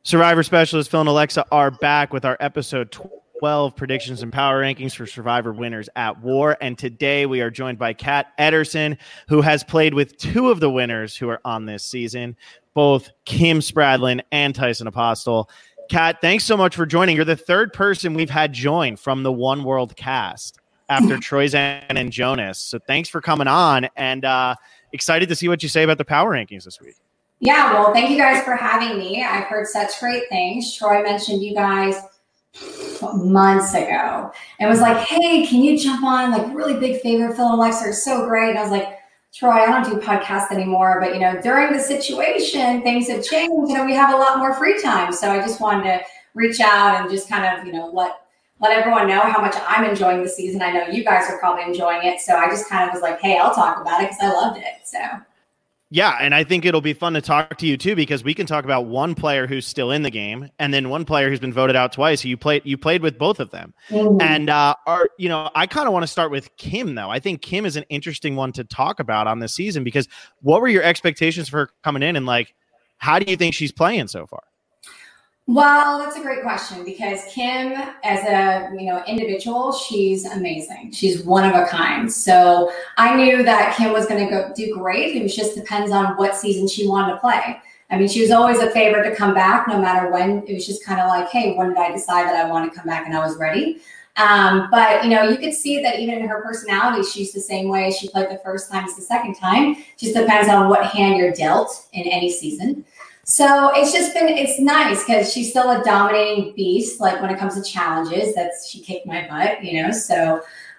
Survivor specialist Phil and Alexa are back with our episode 12 predictions and power rankings for Survivor winners at war. And today we are joined by Kat Ederson, who has played with two of the winners who are on this season, both Kim Spradlin and Tyson Apostle. Kat, thanks so much for joining. You're the third person we've had join from the One World cast after Troyzan and Jonas. So thanks for coming on, and excited to see what you say about the power rankings this week. Yeah, well, thank you guys for having me. I've heard such great things. Troy mentioned you guys months ago and was like, hey, can you jump on? Like, really big favorite. Phil and Alexa are so great. And I was like, Troy, I don't do podcasts anymore, but, during the situation, things have changed. We have a lot more free time. So I just wanted to reach out and just kind of, let everyone know how much I'm enjoying the season. I know you guys are probably enjoying it. So I just kind of was like, hey, I'll talk about it because I loved it. So. Yeah, and I think it'll be fun to talk to you too, because we can talk about one player who's still in the game and then one player who's been voted out twice. You played with both of them. Mm-hmm. And I kind of want to start with Kim, though. I think Kim is an interesting one to talk about on this season, because what were your expectations for her coming in, and how do you think she's playing so far? Well, that's a great question, because Kim, as a individual, she's amazing. She's one of a kind. So I knew that Kim was going to do great. It just depends on what season she wanted to play. I mean, she was always a favorite to come back, no matter when. It was just kind of like, hey, when did I decide that I want to come back and I was ready? But you could see that even in her personality, she's the same way she played the first time as the second time. Just depends on what hand you're dealt in any season. So it's nice because she's still a dominating beast. Like when it comes to challenges, she kicked my butt, so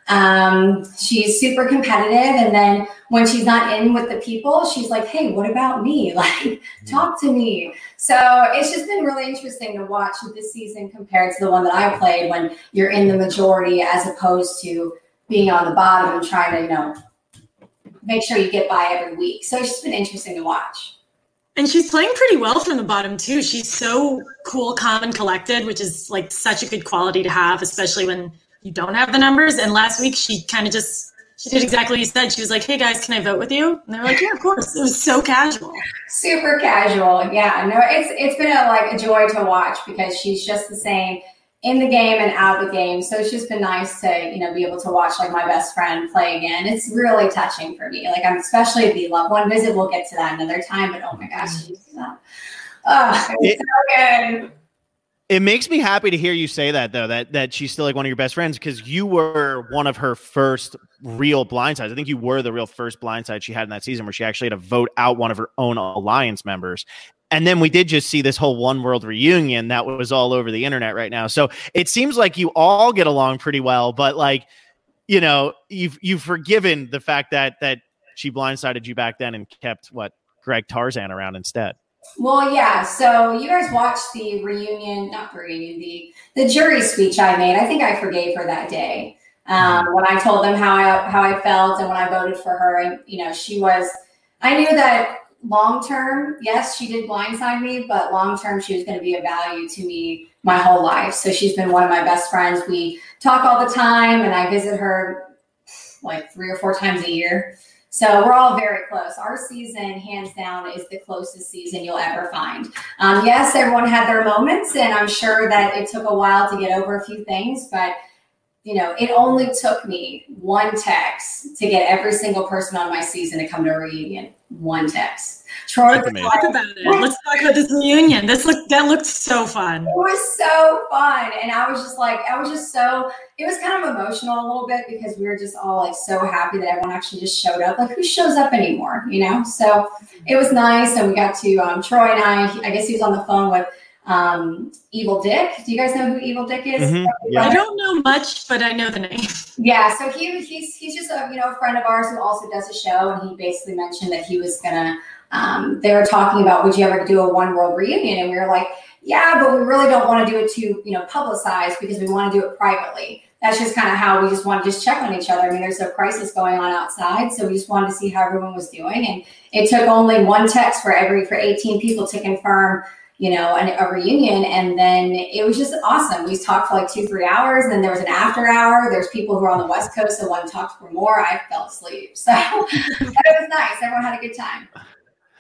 she's super competitive. And then when she's not in with the people, she's like, hey, what about me? Talk to me. So it's just been really interesting to watch this season compared to the one that I played, when you're in the majority as opposed to being on the bottom and trying to, make sure you get by every week. So it's just been interesting to watch. And she's playing pretty well from the bottom too. She's so cool, calm, and collected, which is such a good quality to have, especially when you don't have the numbers. And last week she kind of she did exactly what you said. She was like, hey guys, can I vote with you? And they were like, yeah, of course. It was so casual. Super casual. Yeah, no, it's been a joy to watch, because she's just the same in the game and out of the game. So it's just been nice to, be able to watch my best friend play again. It's really touching for me. I'm especially the loved one visit. We'll get to that another time, but oh my gosh, it's so good. It makes me happy to hear you say that, though, that she's still one of your best friends, because you were one of her first real blindsides. I think you were the real first blindside she had in that season, where she actually had to vote out one of her own alliance members. And then we did just see this whole One World reunion that was all over the internet right now. So it seems like you all get along pretty well, but you've forgiven the fact that she blindsided you back then and kept Greg Tarzan around instead. Well, yeah. So you guys watched the the jury speech I made. I think I forgave her that day. When I told them how I felt and when I voted for her, and I knew that long-term, yes, she did blindside me, but long-term, she was going to be a value to me my whole life. So she's been one of my best friends. We talk all the time, and I visit her 3 or 4 times a year. So we're all very close. Our season, hands down, is the closest season you'll ever find. Yes, everyone had their moments, and I'm sure that it took a while to get over a few things, but it only took me one text to get every single person on my season to come to a reunion. One text. Troy, let's talk about it. Let's talk about this reunion. That looked so fun. It was so fun. And it was kind of emotional a little bit, because we were just all so happy that everyone actually just showed up. Who shows up anymore, So it was nice. And we got to, Troy and I guess he was on the phone with Evil Dick. Do you guys know who Evil Dick is? Mm-hmm. Yeah. I don't know much, but I know the name. Yeah, so he's just a friend of ours who also does a show, and he basically mentioned that he was gonna they were talking about, would you ever do a One World reunion? And we were like, yeah, but we really don't want to do it too publicized, because we want to do it privately. That's just kind of how we just want to just check on each other. I mean, there's a crisis going on outside, so we just wanted to see how everyone was doing. And it took only one text for 18 people to confirm a reunion. And then it was just awesome. We talked for 2-3 hours, and then there was an after hour. There's people who are on the West Coast that want to talk for more. I fell asleep. So it was nice. Everyone had a good time.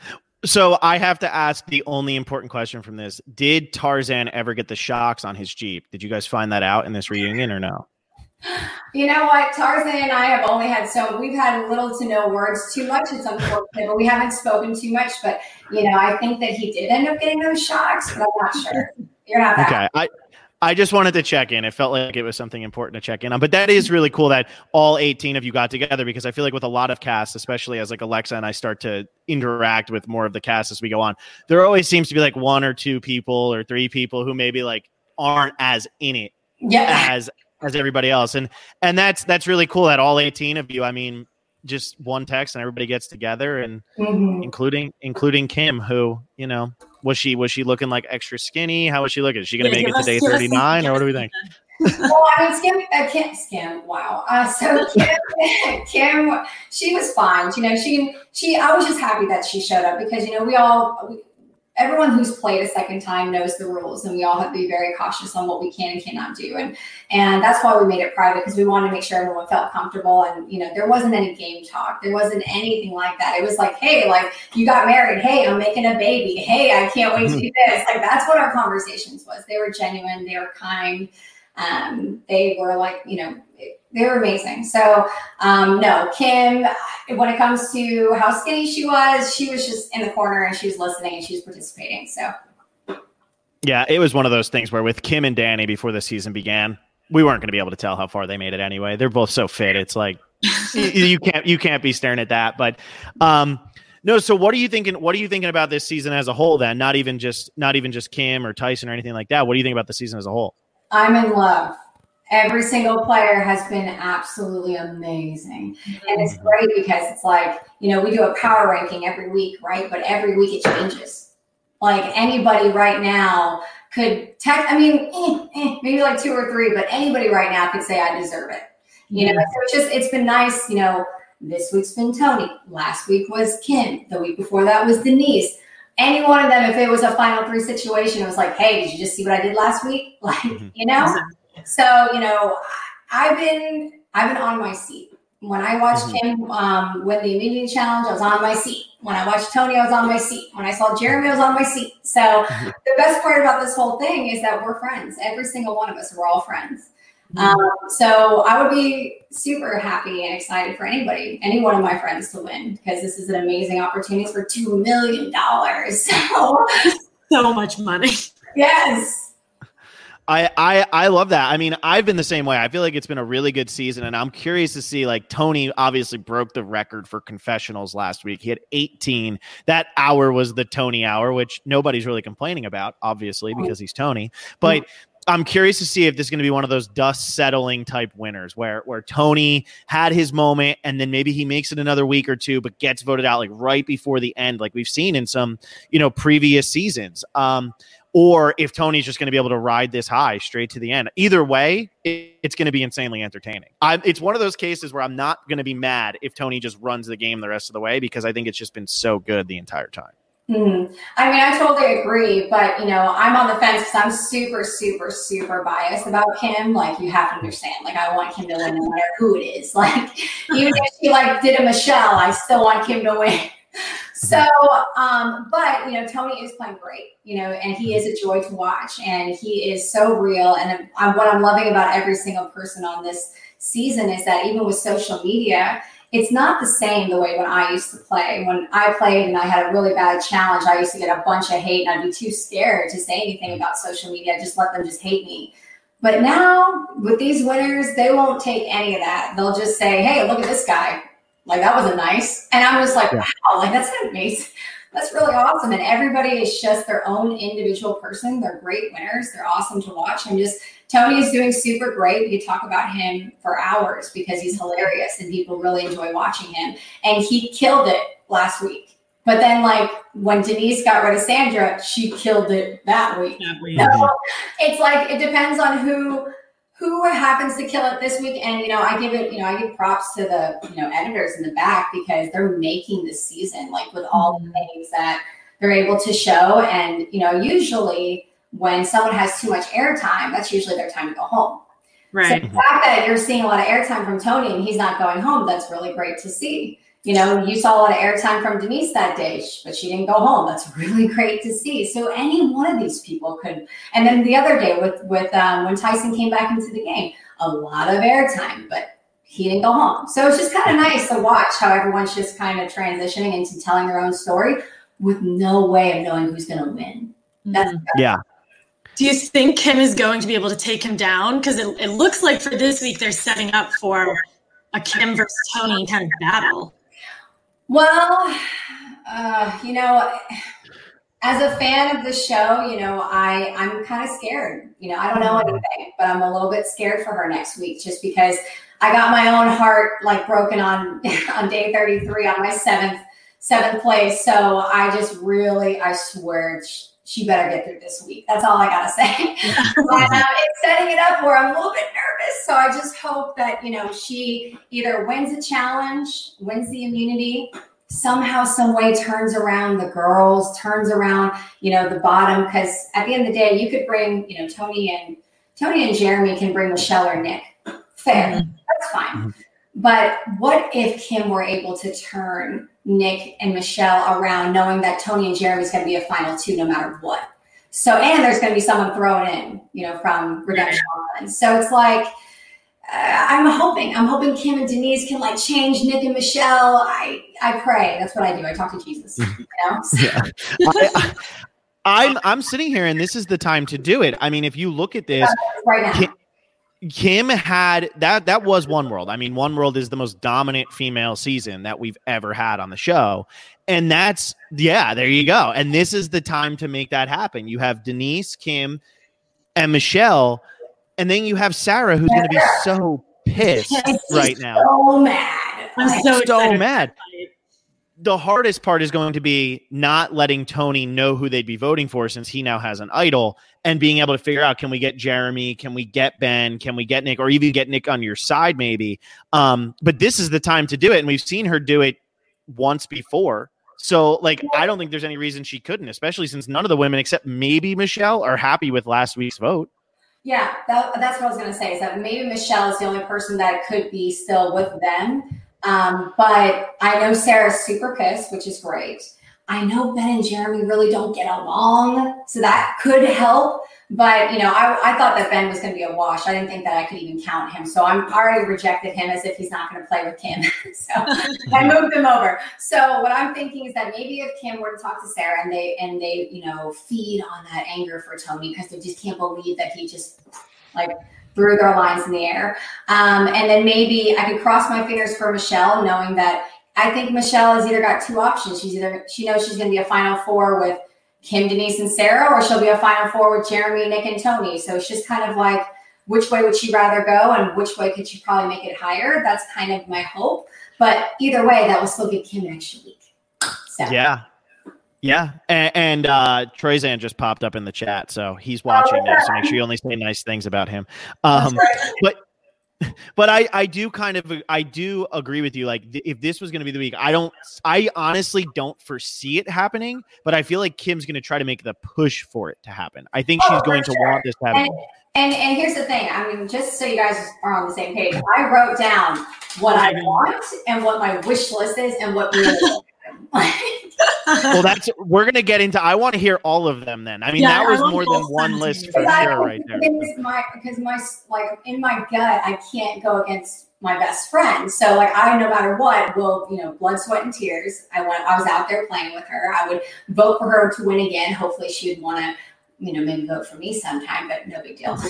So I have to ask the only important question from this. Did Tarzan ever get the shocks on his Jeep? Did you guys find that out in this reunion or no? You know what? Tarzan and I have only had we've had little to no words too much. It's unfortunate, but we haven't spoken too much. But, I think that he did end up getting those shocks, but I'm not sure. You're not that. Okay. I just wanted to check in. It felt like it was something important to check in on. But that is really cool that all 18 of you got together, because I feel like with a lot of casts, especially as like Alexa and I start to interact with more of the cast as we go on, there always seems to be like one or two people or three people who maybe like aren't as in it as everybody else. And that's really cool that all 18 of you, I mean, just one text and everybody gets together, and including Kim, who, was she looking like extra skinny? How was she looking? Is she going to make it to day 39 or what do we think? Well, I mean, Kim, wow. So Kim, she was fine. I was just happy that she showed up because, everyone who's played a second time knows the rules, and we all have to be very cautious on what we can and cannot do. And that's why we made it private, because we wanted to make sure everyone felt comfortable. And, there wasn't any game talk. There wasn't anything like that. It was like, hey, like, you got married. Hey, I'm making a baby. Hey, I can't wait to do this. Like, that's what our conversations was. They were genuine. They were kind. They were like, they were amazing. So, no, Kim, when it comes to how skinny she was just in the corner and she was listening and she was participating. So, yeah, it was one of those things where with Kim and Danny before the season began, we weren't going to be able to tell how far they made it anyway. They're both so fit. It's like, you can't be staring at that. But, no. So what are you thinking? What are you thinking about this season as a whole then? Not even just Kim or Tyson or anything like that. What do you think about the season as a whole? I'm in love. Every single player has been absolutely amazing. And it's great because it's like, we do a power ranking every week, right? But every week it changes. Like anybody right now could maybe like two or three, but anybody right now could say I deserve it. So it's been nice. This week's been Tony. Last week was Kim. The week before that was Denise. Any one of them, if it was a final three situation, it was like, hey, did you just see what I did last week? Like, So, I've been on my seat. When I watched Kim win the immunity challenge, I was on my seat. When I watched Tony, I was on my seat. When I saw Jeremy, I was on my seat. So the best part about this whole thing is that we're friends. Every single one of us, we're all friends. So I would be super happy and excited for any one of my friends to win, because this is an amazing opportunity for $2 million. So much money. Yes. I love that. I mean, I've been the same way. I feel like it's been a really good season, and I'm curious to see, like, Tony obviously broke the record for confessionals last week. He had 18. That hour was the Tony hour, which nobody's really complaining about, obviously, because he's Tony. But I'm curious to see if this is going to be one of those dust settling type winners where Tony had his moment and then maybe he makes it another week or two, but gets voted out like right before the end, like we've seen in some, previous seasons. Or if Tony's just going to be able to ride this high straight to the end. Either way, it's going to be insanely entertaining. It's one of those cases where I'm not going to be mad if Tony just runs the game the rest of the way, because I think it's just been so good the entire time. Mm-hmm. I mean, I totally agree, but I'm on the fence because I'm super, super, super biased about Kim. Like, you have to understand, like, I want Kim to win no matter who it is. Like, even if she did a Michelle, I still want Kim to win. So, but Tony is playing great, and he is a joy to watch, and he is so real. And what I'm loving about every single person on this season is that even with social media, it's not the same the way when I used to play. When I played and I had a really bad challenge, I used to get a bunch of hate, and I'd be too scared to say anything about social media. Just let them just hate me. But now with these winners, they won't take any of that. They'll just say, hey, look at this guy. Like, that wasn't nice. And I'm just like, wow, like, that's amazing. That's really awesome. And everybody is just their own individual person. They're great winners. They're awesome to watch. Tony is doing super great. We could talk about him for hours because he's hilarious and people really enjoy watching him. And he killed it last week. But then, like, when Denise got rid of Sandra, she killed it that week. So it's like, it depends on who happens to kill it this week. And, I give props to the, editors in the back, because they're making this season, like, with all the things that they're able to show. And, usually when someone has too much airtime, that's usually their time to go home. Right. So the fact that you're seeing a lot of airtime from Tony and he's not going home, that's really great to see. You saw a lot of airtime from Denise that day, but she didn't go home. That's really great to see. So any one of these people could. And then the other day with when Tyson came back into the game, a lot of airtime, but he didn't go home. So it's just kind of nice to watch how everyone's just kind of transitioning into telling their own story with no way of knowing who's going to win. Yeah. Do you think Kim is going to be able to take him down? Because it looks like for this week they're setting up for a Kim versus Tony kind of battle. Well, as a fan of the show, I'm kind of scared. I don't know anything, but I'm a little bit scared for her next week just because I got my own heart broken on day 33 on my seventh place. So I swear she better get through this week. That's all I got to say. But it's setting it up where I'm a little bit nervous. So I just hope that, she either wins the challenge, wins the immunity, somehow, some way turns around the girls, turns around, the bottom. Because at the end of the day, you could bring, Tony and Jeremy can bring Michelle or Nick. Fair. Mm-hmm. That's fine. Mm-hmm. But what if Kim were able to turn Nick and Michelle around, knowing that Tony and Jeremy's going to be a final two no matter what? So, and there's going to be someone thrown in, from Redemption Island. So it's I'm hoping Kim and Denise can change Nick and Michelle. I pray. That's what I do. I talk to Jesus. Yeah. I'm sitting here, and this is the time to do it. I mean, if you look at this right now. Kim had that was One World. I mean, One World is the most dominant female season that we've ever had on the show. And there you go. And this is the time to make that happen. You have Denise, Kim, and Michelle, and then you have Sarah, who's going to be so pissed right now. So mad. I'm so mad. The hardest part is going to be not letting Tony know who they'd be voting for, since he now has an idol, and being able to figure out, can we get Jeremy? Can we get Ben? Can we get Nick? Or even get Nick on your side, maybe. But this is the time to do it. And we've seen her do it once before. So, I don't think there's any reason she couldn't, especially since none of the women, except maybe Michelle, are happy with last week's vote. Yeah, that's what I was going to say, is that maybe Michelle is the only person that could be still with them. But I know Sarah's super pissed, which is great. I know Ben and Jeremy really don't get along, so that could help. But, I thought that Ben was going to be a wash. I didn't think that I could even count him. So I'm already rejected him as if he's not going to play with Kim. So I moved him over. So what I'm thinking is that maybe if Kim were to talk to Sarah and they feed on that anger for Tony, because they just can't believe that he just threw their lines in the air. And then maybe I could cross my fingers for Michelle, knowing that I think Michelle has either got two options. She knows she's going to be a Final Four with Kim, Denise, and Sarah, or she'll be a Final Four with Jeremy, Nick, and Tony. So it's just kind of which way would she rather go, and which way could she probably make it higher? That's kind of my hope. But either way, that will still give Kim an extra week. So. Yeah. And Troyzan just popped up in the chat, so he's watching this. So make sure you only say nice things about him. But I do agree with you. If this was going to be the week, I honestly don't foresee it happening, but I feel like Kim's going to try to make the push for it to happen. I think she's going to want this to happen. And here's the thing. I mean, just so you guys are on the same page, I wrote down what I want and what my wish list is and what really Well, we're going to get into, I want to hear all of them then. I mean, that was more than one list for sure right there. Because in my gut, I can't go against my best friend. So I, no matter what, will, blood, sweat, and tears. I was out there playing with her. I would vote for her to win again. Hopefully she would want to, maybe vote for me sometime, but no big deal.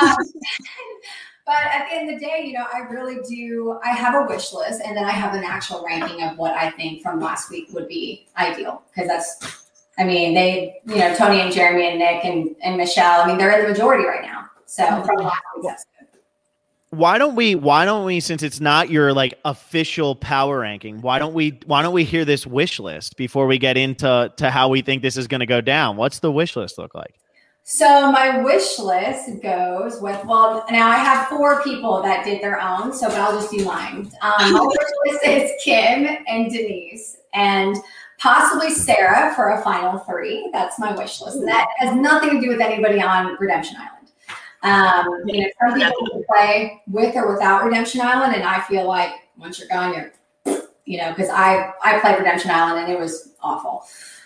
But at the end of the day, I really do. I have a wish list, and then I have an actual ranking of what I think from last week would be ideal. Because they, Tony and Jeremy and Nick and Michelle, they're in the majority right now. So from last week, that's good. Why don't we, since it's not your official power ranking, why don't we hear this wish list before we get into how we think this is going to go down? What's the wish list look like? So my wish list goes with, now I have 4 people that did their own, but I'll just do mine. My wish list is Kim and Denise and possibly Sarah for a final 3. That's my wish list. And that has nothing to do with anybody on Redemption Island. Some people can play with or without Redemption Island, and I feel like once you're gone, because I played Redemption Island and it was awful.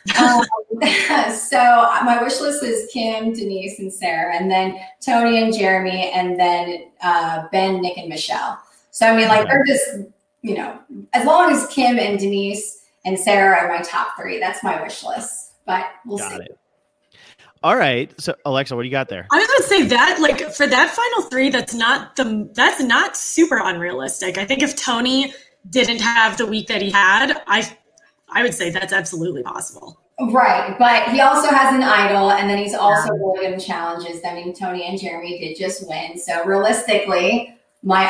So my wish list is Kim, Denise, and Sarah, and then Tony and Jeremy, and then Ben, Nick, and Michelle. So I mean, like they're just, as long as Kim and Denise and Sarah are my top 3, that's my wish list. But we'll see. It. All right. So Alexa, what do you got there? I was going to say that, like, for that final 3, that's not super unrealistic. I think if Tony didn't have the week that he had, I would say that's absolutely possible. Right. But he also has an idol, and then he's also really good in challenges. I mean, Tony and Jeremy did just win. So realistically, my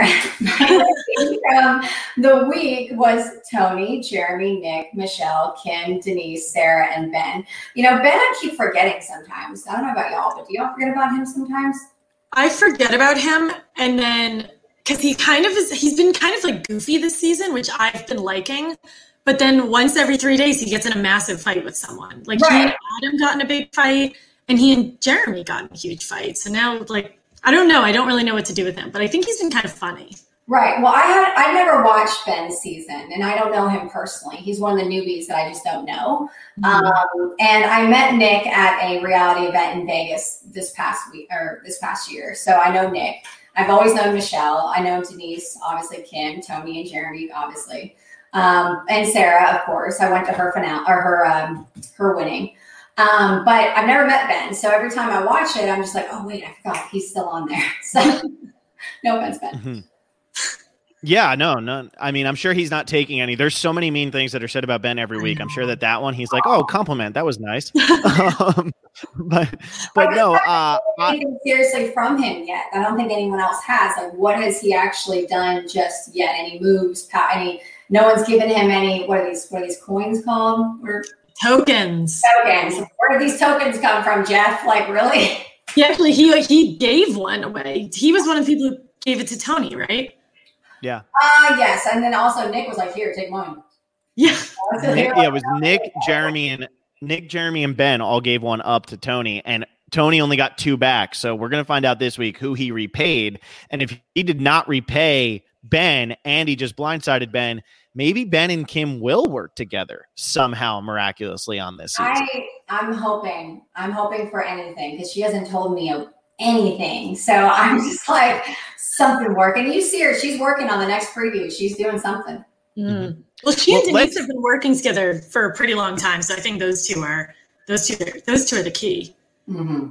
ranking from the week was Tony, Jeremy, Nick, Michelle, Kim, Denise, Sarah, and Ben. Ben, I keep forgetting sometimes. I don't know about y'all, but do y'all forget about him sometimes? I forget about him, and then because he's been kind of like goofy this season, which I've been liking. But then once every 3 days, he gets in a massive fight with someone. Like he and Adam got in a big fight, and he and Jeremy got in a huge fight. So now, like, I don't know. I don't really know what to do with him, but I think he's been kind of funny. Right. Well, I never watched Ben's season, and I don't know him personally. He's one of the newbies that I just don't know. Mm-hmm. And I met Nick at a reality event in Vegas this past year. So I know Nick. I've always known Michelle. I know Denise, obviously Kim, Tony, and Jeremy, obviously. And Sarah, of course. I went to her finale or her winning. But I've never met Ben. So every time I watch it, I'm just like, oh wait, I forgot he's still on there. So no offense, Ben. Mm-hmm. Yeah, no. I mean, I'm sure he's not taking any. There's so many mean things that are said about Ben every week. I'm sure that one, he's like, oh, compliment. That was nice. but no, anything seriously from him yet. I don't think anyone else has. Like, what has he actually done just yet? Any moves? No one's given him any. What are these coins called? Tokens. Where did these tokens come from, Jeff? Like, really? He gave one away. He was one of the people who gave it to Tony, right? Yeah. Yes. And then also Nick was like, here, take mine. Yeah. It was Nick, Jeremy, and Ben all gave one up to Tony, and Tony only got 2 back. So we're going to find out this week who he repaid. And if he did not repay Ben and he just blindsided Ben, maybe Ben and Kim will work together somehow miraculously on this season. I'm hoping for anything, because she hasn't told me anything. So I'm just like, something working. You see her, she's working on the next preview. She's doing something. Mm-hmm. Well, she and Denise have been working together for a pretty long time. So I think those two are the key. Mm-hmm.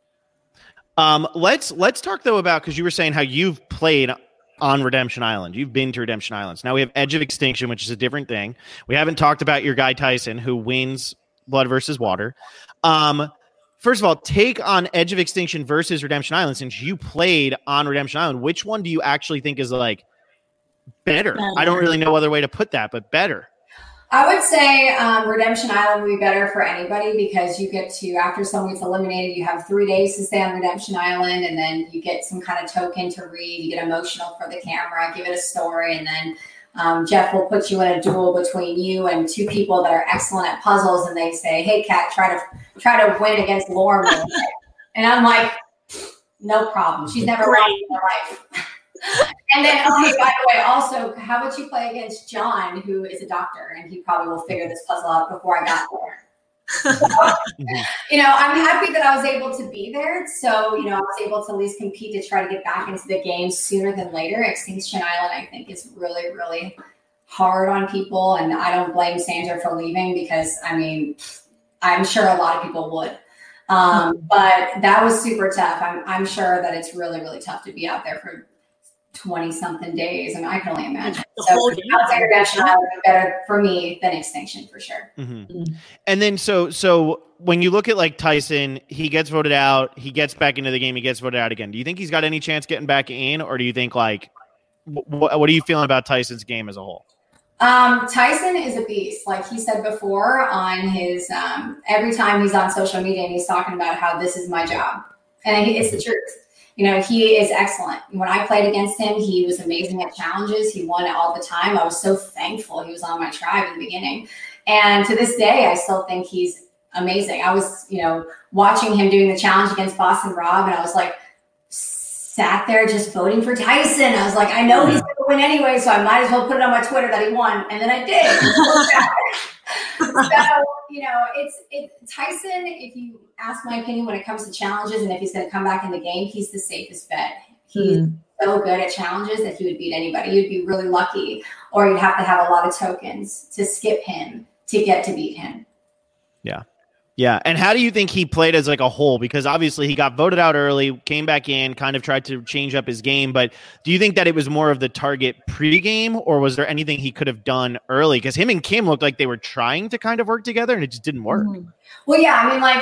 Let's talk though about, because you were saying how you've played on Redemption Island. You've been to Redemption Islands. Now we have Edge of Extinction, which is a different thing. We haven't talked about your guy Tyson, who wins Blood versus Water. First of all, take on Edge of Extinction versus Redemption Island. Since you played on Redemption Island, which one do you actually think is like better? I don't really know other way to put that, but better. I would say Redemption Island would be better for anybody, because you get to, after someone gets eliminated, you have 3 days to stay on Redemption Island, and then you get some kind of token to read. You get emotional for the camera, give it a story, and then Jeff will put you in a duel between you and 2 people that are excellent at puzzles, and they say, "Hey, Kat, try to win against Lauren." And I'm like, "No problem. She's never won in her life." And then, by the way, also, how about you play against John, who is a doctor, and he probably will figure this puzzle out before I got there. So, I'm happy that I was able to be there. So, I was able to at least compete to try to get back into the game sooner than later. Extinction Island, I think, is really, really hard on people. And I don't blame Sandra for leaving, because, I'm sure a lot of people would. But that was super tough. I'm sure that it's really, really tough to be out there for 20-something days, and I can only imagine. So I'd say Redemption Island would be better for me than Extinction, for sure. Mm-hmm. And then so when you look at like Tyson, he gets voted out, he gets back into the game, he gets voted out again. Do you think he's got any chance getting back in, or do you think like what are you feeling about Tyson's game as a whole? Tyson is a beast. Like he said before on his every time he's on social media and he's talking about how this is my job, and it's the truth. He is excellent. When I played against him, he was amazing at challenges. He won it all the time. I was so thankful he was on my tribe in the beginning. And to this day, I still think he's amazing. I was, watching him doing the challenge against Boston Rob, and I was like, sat there just voting for Tyson. I was like, I know he's going to win anyway, so I might as well put it on my Twitter that he won, and then I did. So, it's Tyson, if you ask my opinion when it comes to challenges and if he's going to come back in the game, he's the safest bet. He's so good at challenges that he would beat anybody. You'd be really lucky, or you'd have to have a lot of tokens to skip him to get to beat him. Yeah. Yeah. And how do you think he played as like a whole? Because obviously he got voted out early, came back in, kind of tried to change up his game. But do you think that it was more of the target pregame, or was there anything he could have done early? Because him and Kim looked like they were trying to kind of work together and it just didn't work. Well, yeah. I mean,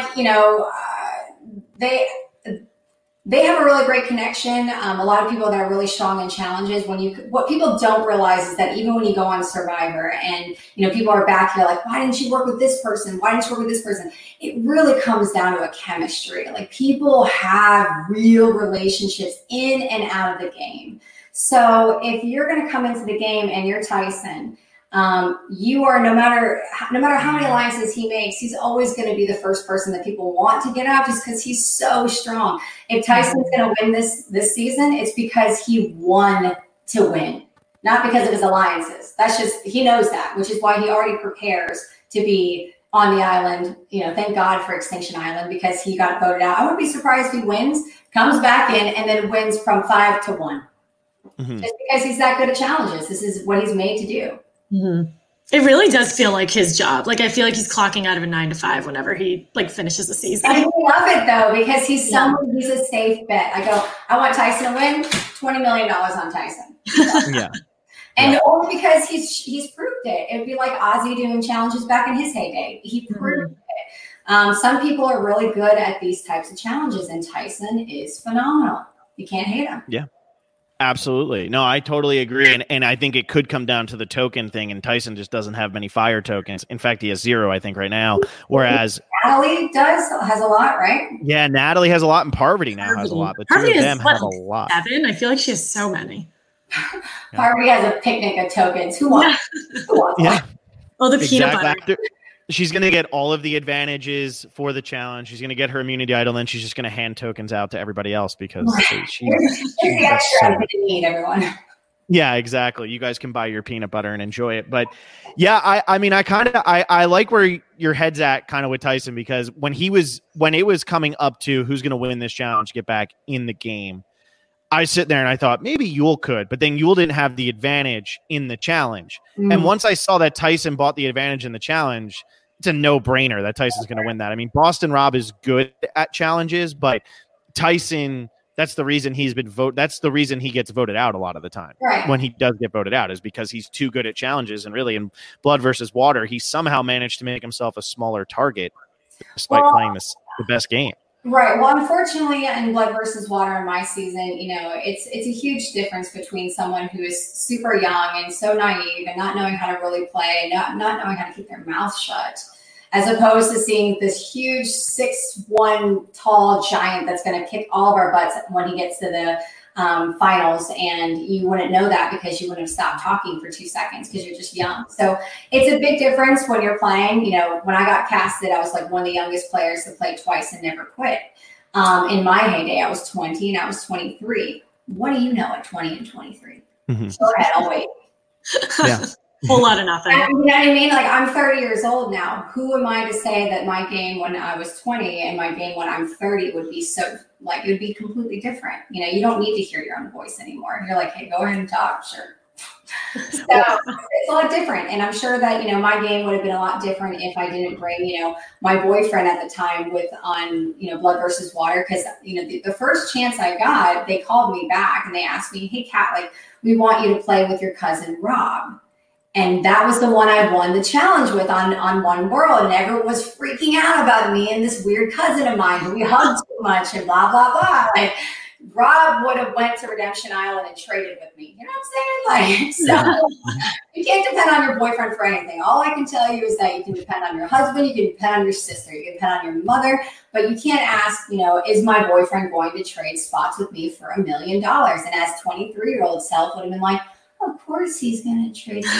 they have a really great connection. A lot of people that are really strong in challenges. What people don't realize is that even when you go on Survivor and, people are back here like, why didn't you work with this person? Why didn't you work with this person? It really comes down to a chemistry. Like, people have real relationships in and out of the game. So if you're going to come into the game and you're Tyson, you are, no matter how many alliances he makes, he's always going to be the first person that people want to get out, just because he's so strong. If Tyson's going to win this season, it's because he won to win, not because of his alliances. That's just, he knows that, which is why he already prepares to be on the island. Thank God for Extinction Island, because he got voted out. I wouldn't be surprised if he wins, comes back in, and then wins from 5-1. Just because he's that good at challenges. This is what he's made to do. Mm-hmm. It really does feel like his job. Like, I feel like he's clocking out of a 9 to 5 whenever he finishes the season. I love it though, because he's a safe bet. I want Tyson to win. $20 million on Tyson. Yeah. And only because he's proved it. It'd be like Ozzy doing challenges back in his heyday. He proved it. Some people are really good at these types of challenges, and Tyson is phenomenal. You can't hate him. Yeah. Absolutely. No, I totally agree. And I think it could come down to the token thing, and Tyson just doesn't have many fire tokens. In fact, he has 0, I think, right now. Whereas Natalie has a lot, right? Yeah, Natalie has a lot, and Parvati now has a lot. But Parvati two of them have a lot. 7. I feel like she has so many. Parvati has a picnic of tokens. Who wants? Yeah. Oh, the peanut butter. She's going to get all of the advantages for the challenge. She's going to get her immunity idol, and she's just going to hand tokens out to everybody else because she's the extra need, everyone. Yeah, exactly. You guys can buy your peanut butter and enjoy it. But yeah, I like where your head's at kind of with Tyson, because when it was coming up to who's going to win this challenge, get back in the game, I sit there and I thought maybe Yul could, but then Yul didn't have the advantage in the challenge. And once I saw that Tyson bought the advantage in the challenge, it's a no-brainer that Tyson's going to win that. I mean, Boston Rob is good at challenges, but Tyson, that's the reason that's the reason he gets voted out a lot of the time. Right. When he does get voted out is because he's too good at challenges. And really, in Blood versus Water, he somehow managed to make himself a smaller target despite playing the best game. Right. Well, unfortunately, in Blood versus Water in my season, it's a huge difference between someone who is super young and so naive and not knowing how to really play, not knowing how to keep their mouth shut, as opposed to seeing this huge 6'1" tall giant that's going to kick all of our butts when he gets to the finals. And you wouldn't know that because you wouldn't have stopped talking for 2 seconds because you're just young. So it's a big difference when you're playing. When I got casted, I was like one of the youngest players to play twice and never quit. In my heyday, I was 20 and I was 23. What do you know at 20 and 23? Go ahead, I'll wait. Yeah. Whole lot of nothing. You know what I mean? Like, I'm 30 years old now. Who am I to say that my game when I was 20 and my game when I'm 30 would be so, like, it would be completely different. You don't need to hear your own voice anymore. You're like, hey, go ahead and talk. Sure. So it's a lot different. And I'm sure that, my game would have been a lot different if I didn't bring, my boyfriend at the time on Blood versus Water. Cause the first chance I got, they called me back and they asked me, hey, Kat, like, we want you to play with your cousin, Rob. And that was the one I won the challenge with on One World. And everyone was freaking out about me and this weird cousin of mine who we hugged too much and blah, blah, blah. Like, Rob would have went to Redemption Island and traded with me. You know what I'm saying? Like, so you can't depend on your boyfriend for anything. All I can tell you is that you can depend on your husband, you can depend on your sister, you can depend on your mother, but you can't ask, is my boyfriend going to trade spots with me for $1 million? And as 23-year-old self would have been like, of course he's going to trade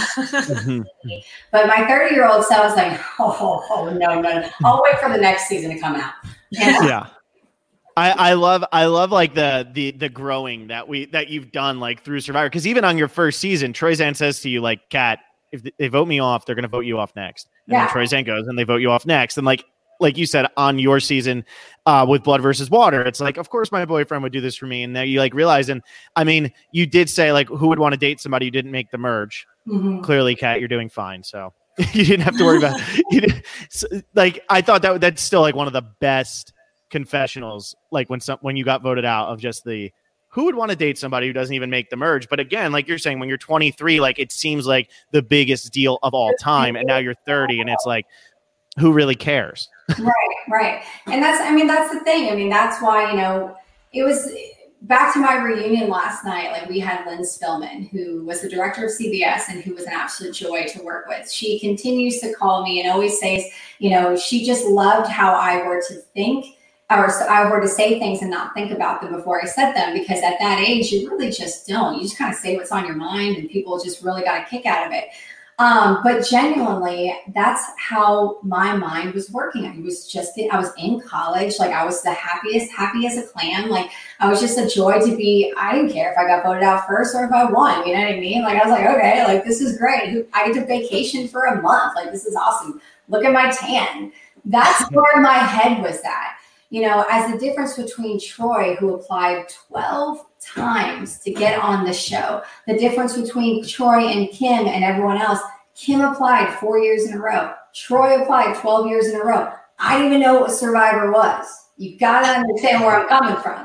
me. But my 30-year-old self was like, oh, no. I'll wait for the next season to come out. Yeah. I love like the growing that you've done like through Survivor. Because even on your first season, Troyzan says to you like, Kat, if they vote me off, they're going to vote you off next. And then Troyzan goes and they vote you off next. And like you said, on your season with Blood versus Water, it's like, of course my boyfriend would do this for me. And now you like realize, and I mean, you did say like, who would want to date somebody who didn't make the merge? Mm-hmm. Clearly, Kat, you're doing fine. So you didn't have to worry about it. So, like, I thought that's still like one of the best confessionals, like when you got voted out, of just the who would want to date somebody who doesn't even make the merge. But again, like you're saying, when you're 23, like it seems like the biggest deal of all time, and now you're 30 and it's like, who really cares? Right. And that's the thing. I mean, that's why, it was back to my reunion last night. Like, we had Lynn Spillman, who was the director of CBS and who was an absolute joy to work with. She continues to call me and always says, she just loved how I were to think, or I were to say things and not think about them before I said them, because at that age, you really just don't. You just kind of say what's on your mind, and people just really got a kick out of it. But genuinely, that's how my mind was working. I was in college. Like, I was happy as a clam. Like, I was just a joy to be. I didn't care if I got voted out first or if I won. You know what I mean? Like, I was like, okay, like, this is great. I get to vacation for a month. Like, this is awesome. Look at my tan. That's where my head was at. As the difference between Troy, who applied 12 times to get on the show, the difference between Troy and Kim and everyone else. Kim applied 4 years in a row. Troy applied 12 years in a row. I didn't even know what Survivor was. You got to understand where I'm coming from.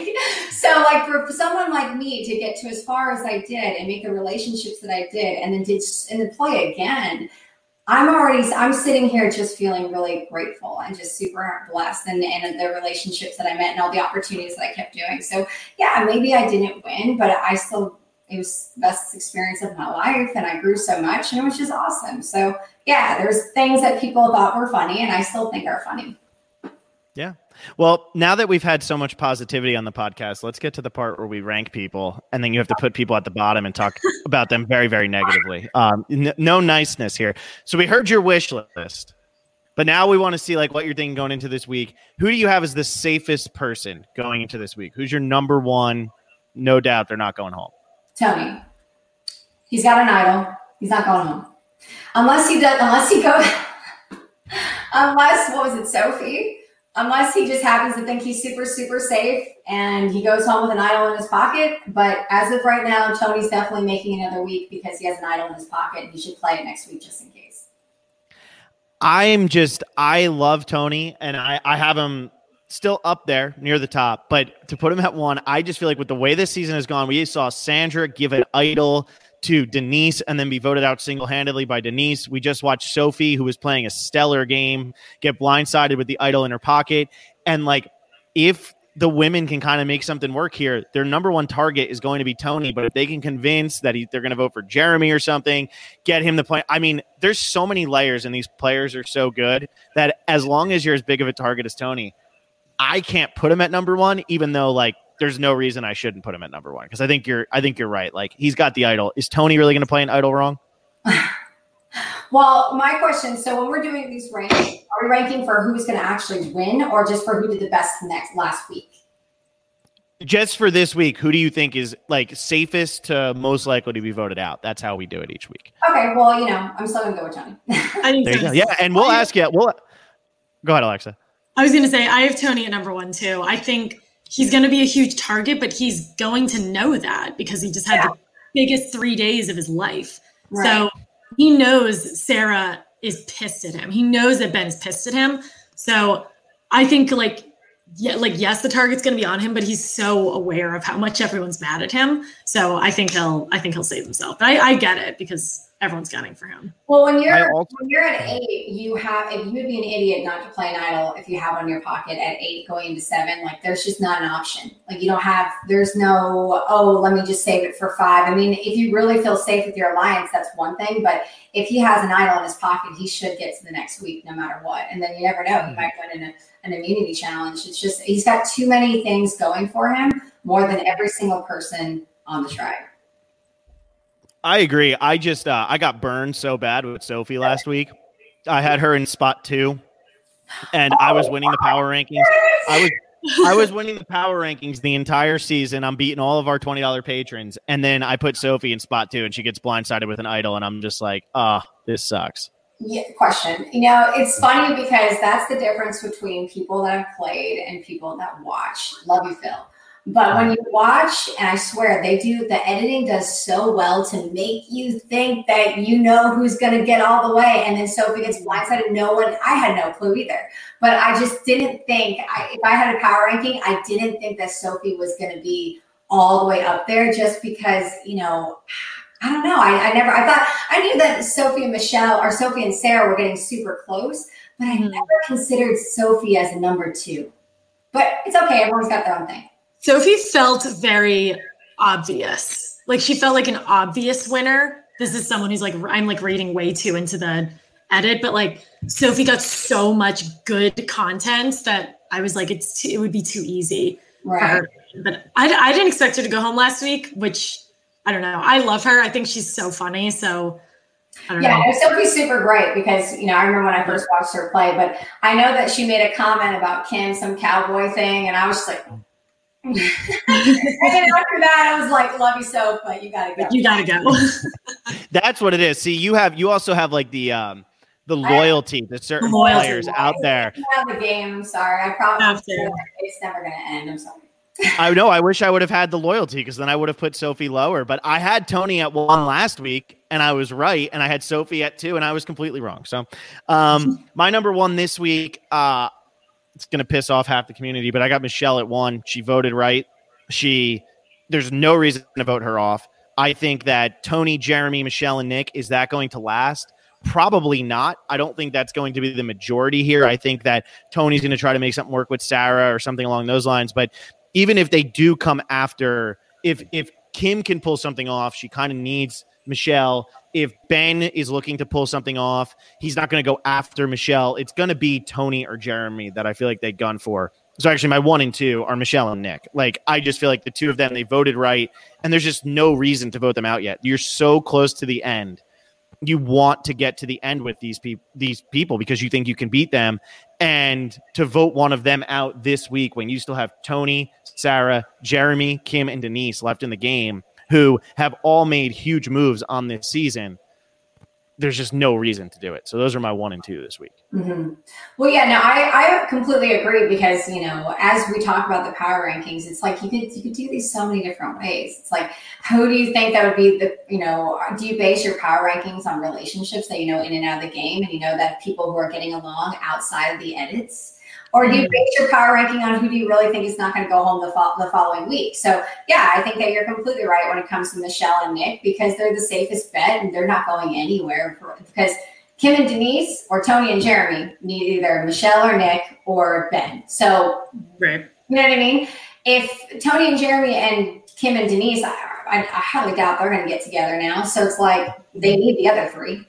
So for someone like me to get to as far as I did and make the relationships that I did, and then play again, I'm sitting here just feeling really grateful and just super blessed, and the relationships that I met and all the opportunities that I kept doing. So yeah, maybe I didn't win, but it was the best experience of my life, and I grew so much, and it was just awesome. So yeah, there's things that people thought were funny and I still think are funny. Yeah. Well, now that we've had so much positivity on the podcast, let's get to the part where we rank people, and then you have to put people at the bottom and talk about them very, very negatively. No niceness here. So we heard your wish list, but now we want to see like what you're thinking going into this week. Who do you have as the safest person going into this week? Who's your number one? No doubt they're not going home. Tony. He's got an idol. He's not going home. Unless what was it, Sophie? Unless he just happens to think he's super, super safe and he goes home with an idol in his pocket. But as of right now, Tony's definitely making another week because he has an idol in his pocket, and he should play it next week just in case. I love Tony, and I have him still up there near the top, but to put him at one, I just feel like with the way this season has gone, we saw Sandra give an idol to Denise and then be voted out single-handedly by Denise. We just watched Sophie, who was playing a stellar game, get blindsided with the idol in her pocket. And like, if the women can kind of make something work here, their number one target is going to be Tony. But if they can convince that they're going to vote for Jeremy or something, get him to play. I mean, there's so many layers, and these players are so good that as long as you're as big of a target as Tony, I can't put him at number one, even though like there's no reason I shouldn't put him at number one, because I think you're right. Like, he's got the idol. Is Tony really going to play an idol wrong? Well, my question, so when we're doing these rankings, are we ranking for who's going to actually win, or just for who did the best last week? Just for this week, who do you think is like safest to most likely to be voted out? That's how we do it each week. Okay, well, I'm still going to go with Tony. There you go. Yeah, and we'll ask you. Go ahead, Alexa. I was going to say, I have Tony at number one too. I think he's going to be a huge target, but he's going to know that because he just had the biggest 3 days of his life. Right. So he knows Sarah is pissed at him. He knows that Ben is pissed at him. So I think yes, the target's going to be on him, but he's so aware of how much everyone's mad at him. So I think he'll save himself. But I get it because everyone's gunning for him. Well, when you're at 8, you would be an idiot not to play an idol if you have it on your pocket at 8 going into 7. Like, there's just not an option. Like, there's no, let me just save it for 5. I mean, if you really feel safe with your alliance, that's one thing. But if he has an idol in his pocket, he should get to the next week no matter what. And then you never know. He might win in an immunity challenge. It's just, he's got too many things going for him, more than every single person on the tribe. I agree. I just I got burned so bad with Sophie last week. I had her in spot 2, and I was winning the power rankings. I was winning the power rankings the entire season. I'm beating all of our $20 patrons. And then I put Sophie in spot 2 and she gets blindsided with an idol. And I'm just like, this sucks. Yeah, question. It's funny because that's the difference between people that have played and people that watch. Love you, Phil. But when you watch, and I swear the editing does so well to make you think that you know who's going to get all the way. And then Sophie gets blindsided. I had no clue either. But I just didn't think, if I had a power ranking, I didn't think that Sophie was going to be all the way up there just because, I don't know. I knew that Sophie and Sarah were getting super close, but I never considered Sophie as a number 2. But it's okay. Everyone's got their own thing. Sophie felt very obvious. Like she felt like an obvious winner. This is someone who's like, I'm like reading way too into the edit, but like Sophie got so much good content that I was like, it would be too easy. Right. For her. But I didn't expect her to go home last week, which I don't know. I love her. I think she's so funny. So I don't know. Yeah, Sophie's super great because, I remember when I first watched her play, but I know that she made a comment about Kim, some cowboy thing. And I was just like, and then after that, I was like, love you, Soph, but you gotta go. You gotta go. That's what it is. See, you also have like the loyalty to certain players out there. Have the game. I'm sorry. I probably it's never gonna end. I'm sorry. I know. I wish I would have had the loyalty because then I would have put Sophie lower. But I had Tony at 1 last week, and I was right. And I had Sophie at 2, and I was completely wrong. So, my number 1 this week. It's going to piss off half the community, but I got Michelle at 1. She voted right. There's no reason to vote her off. I think that Tony, Jeremy, Michelle, and Nick, is that going to last? Probably not. I don't think that's going to be the majority here. I think that Tony's going to try to make something work with Sarah or something along those lines. But even if they do come after, if Kim can pull something off, she kind of needs Michelle. If Ben is looking to pull something off, he's not going to go after Michelle. It's going to be Tony or Jeremy that I feel like they gun for. So actually my 1 and 2 are Michelle and Nick. Like, I just feel like the 2 of them, they voted right. And there's just no reason to vote them out yet. You're so close to the end. You want to get to the end with these people because you think you can beat them. And to vote one of them out this week when you still have Tony, Sarah, Jeremy, Kim, and Denise left in the game, who have all made huge moves on this season, there's just no reason to do it. So those are my 1 and 2 this week. Mm-hmm. Well, yeah, no, I completely agree because, as we talk about the power rankings, it's like you could do these so many different ways. It's like, who do you think that would be do you base your power rankings on relationships that in and out of the game and that people who are getting along outside of the edits? Or do you base your power ranking on who do you really think is not going to go home the following week? So, yeah, I think that you're completely right when it comes to Michelle and Nick because they're the safest bet and they're not going anywhere. Because Kim and Denise or Tony and Jeremy need either Michelle or Nick or Ben. So, right. You know what I mean? If Tony and Jeremy and Kim and Denise, I highly doubt they're going to get together now. So it's like they need the other 3.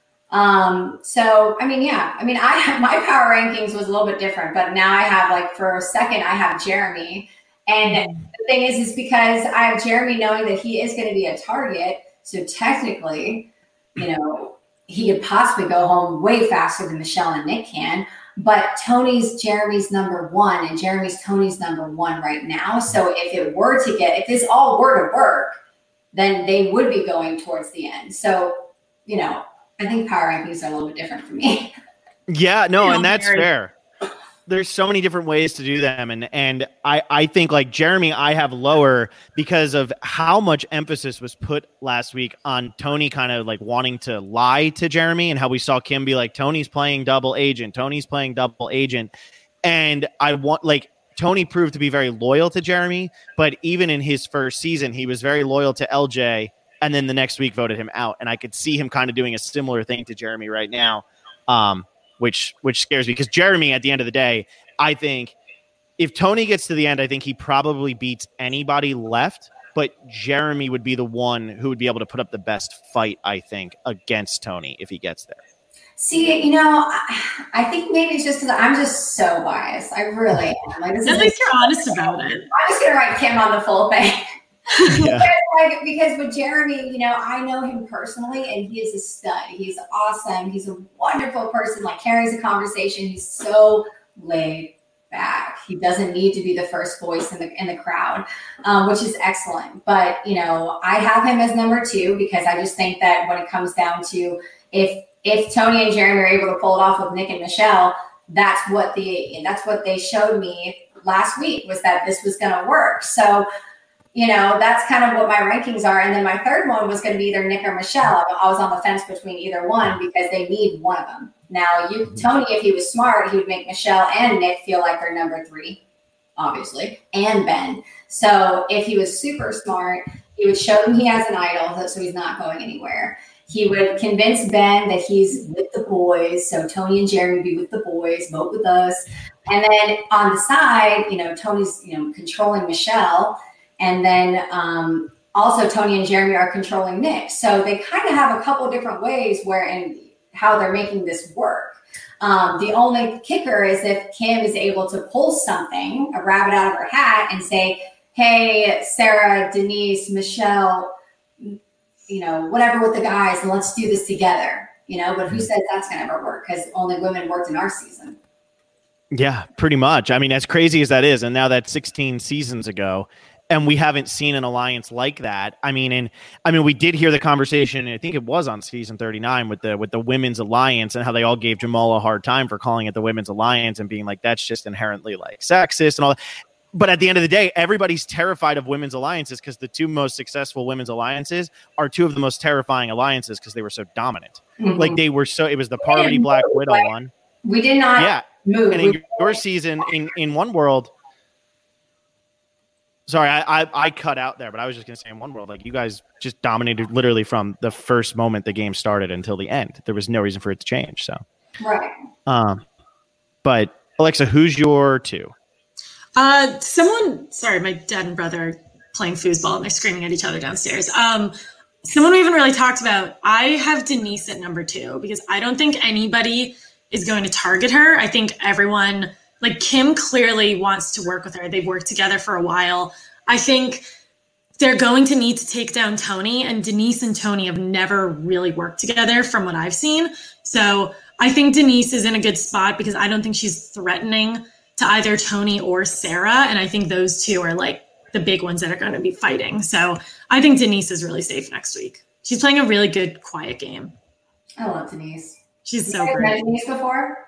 My power rankings was a little bit different, but now I have for a second, I have Jeremy. And the thing is because I have Jeremy knowing that he is going to be a target. So technically, he could possibly go home way faster than Michelle and Nick can, but Tony's Jeremy's number 1 and Jeremy's Tony's number 1 right now. So if this all were to work, then they would be going towards the end. So, I think power rankings are a little bit different for me. Yeah, no, and that's fair. There's so many different ways to do them. And I think like Jeremy, I have lower because of how much emphasis was put last week on Tony kind of like wanting to lie to Jeremy and how we saw Kim be like, Tony's playing double agent. And I want Tony proved to be very loyal to Jeremy, but even in his first season, he was very loyal to LJ. And then the next week voted him out. And I could see him kind of doing a similar thing to Jeremy right now, which scares me. Because Jeremy, at the end of the day, I think if Tony gets to the end, I think he probably beats anybody left. But Jeremy would be the one who would be able to put up the best fight, I think, against Tony if he gets there. See, I think maybe it's just because I'm just so biased. I really am. At least you're honest about it. I'm just going to write Kim on the full thing. Yeah. because with Jeremy, I know him personally and he is a stud. He's awesome. He's a wonderful person, carries a conversation. He's so laid back. He doesn't need to be the first voice in the crowd, which is excellent. But, I have him as number 2 because I just think that when it comes down to if Tony and Jeremy are able to pull it off with Nick and Michelle, that's what they showed me last week, was that this was going to work. So, that's kind of what my rankings are. And then my third one was going to be either Nick or Michelle. I was on the fence between either one because they need one of them. Now, Tony, if he was smart, he would make Michelle and Nick feel like they're number 3, obviously, and Ben. So if he was super smart, he would show them he has an idol, so he's not going anywhere. He would convince Ben that he's with the boys. So Tony and Jeremy be with the boys, vote with us. And then on the side, Tony's, controlling Michelle. And then also Tony and Jeremy are controlling Nick. So they kind of have a couple different ways and how they're making this work. The only kicker is if Kim is able to pull something, a rabbit out of her hat, and say, hey, Sarah, Denise, Michelle, whatever with the guys, and let's do this together. But who says that's going to ever work? Because only women worked in our season. Yeah, pretty much. I mean, as crazy as that is, and now that's 16 seasons ago, and we haven't seen an alliance like that. I mean, we did hear the conversation, and I think it was on season 39 with the women's alliance and how they all gave Jamal a hard time for calling it the women's alliance and being like, that's just inherently like sexist and all that. But at the end of the day, everybody's terrified of women's alliances because the 2 most successful women's alliances are 2 of the most terrifying alliances because they were so dominant. Mm-hmm. Like it was the Parvati Black Widow one. We did not move. And in your season, in One World, sorry, I cut out there, but I was just going to say in One World, like you guys just dominated literally from the first moment the game started until the end. There was no reason for it to change. So, right. But Alexa, who's your 2? Sorry, my dad and brother are playing foosball and they're screaming at each other downstairs. Someone we haven't really talked about, I have Denise at number 2 because I don't think anybody is going to target her. I think everyone, like Kim clearly wants to work with her. They've worked together for a while. I think they're going to need to take down Tony, and Denise and Tony have never really worked together from what I've seen. So I think Denise is in a good spot because I don't think she's threatening to either Tony or Sarah. And I think those 2 are like the big ones that are going to be fighting. So I think Denise is really safe next week. She's playing a really good, quiet game. I love Denise. She's so great. Have you met Denise before?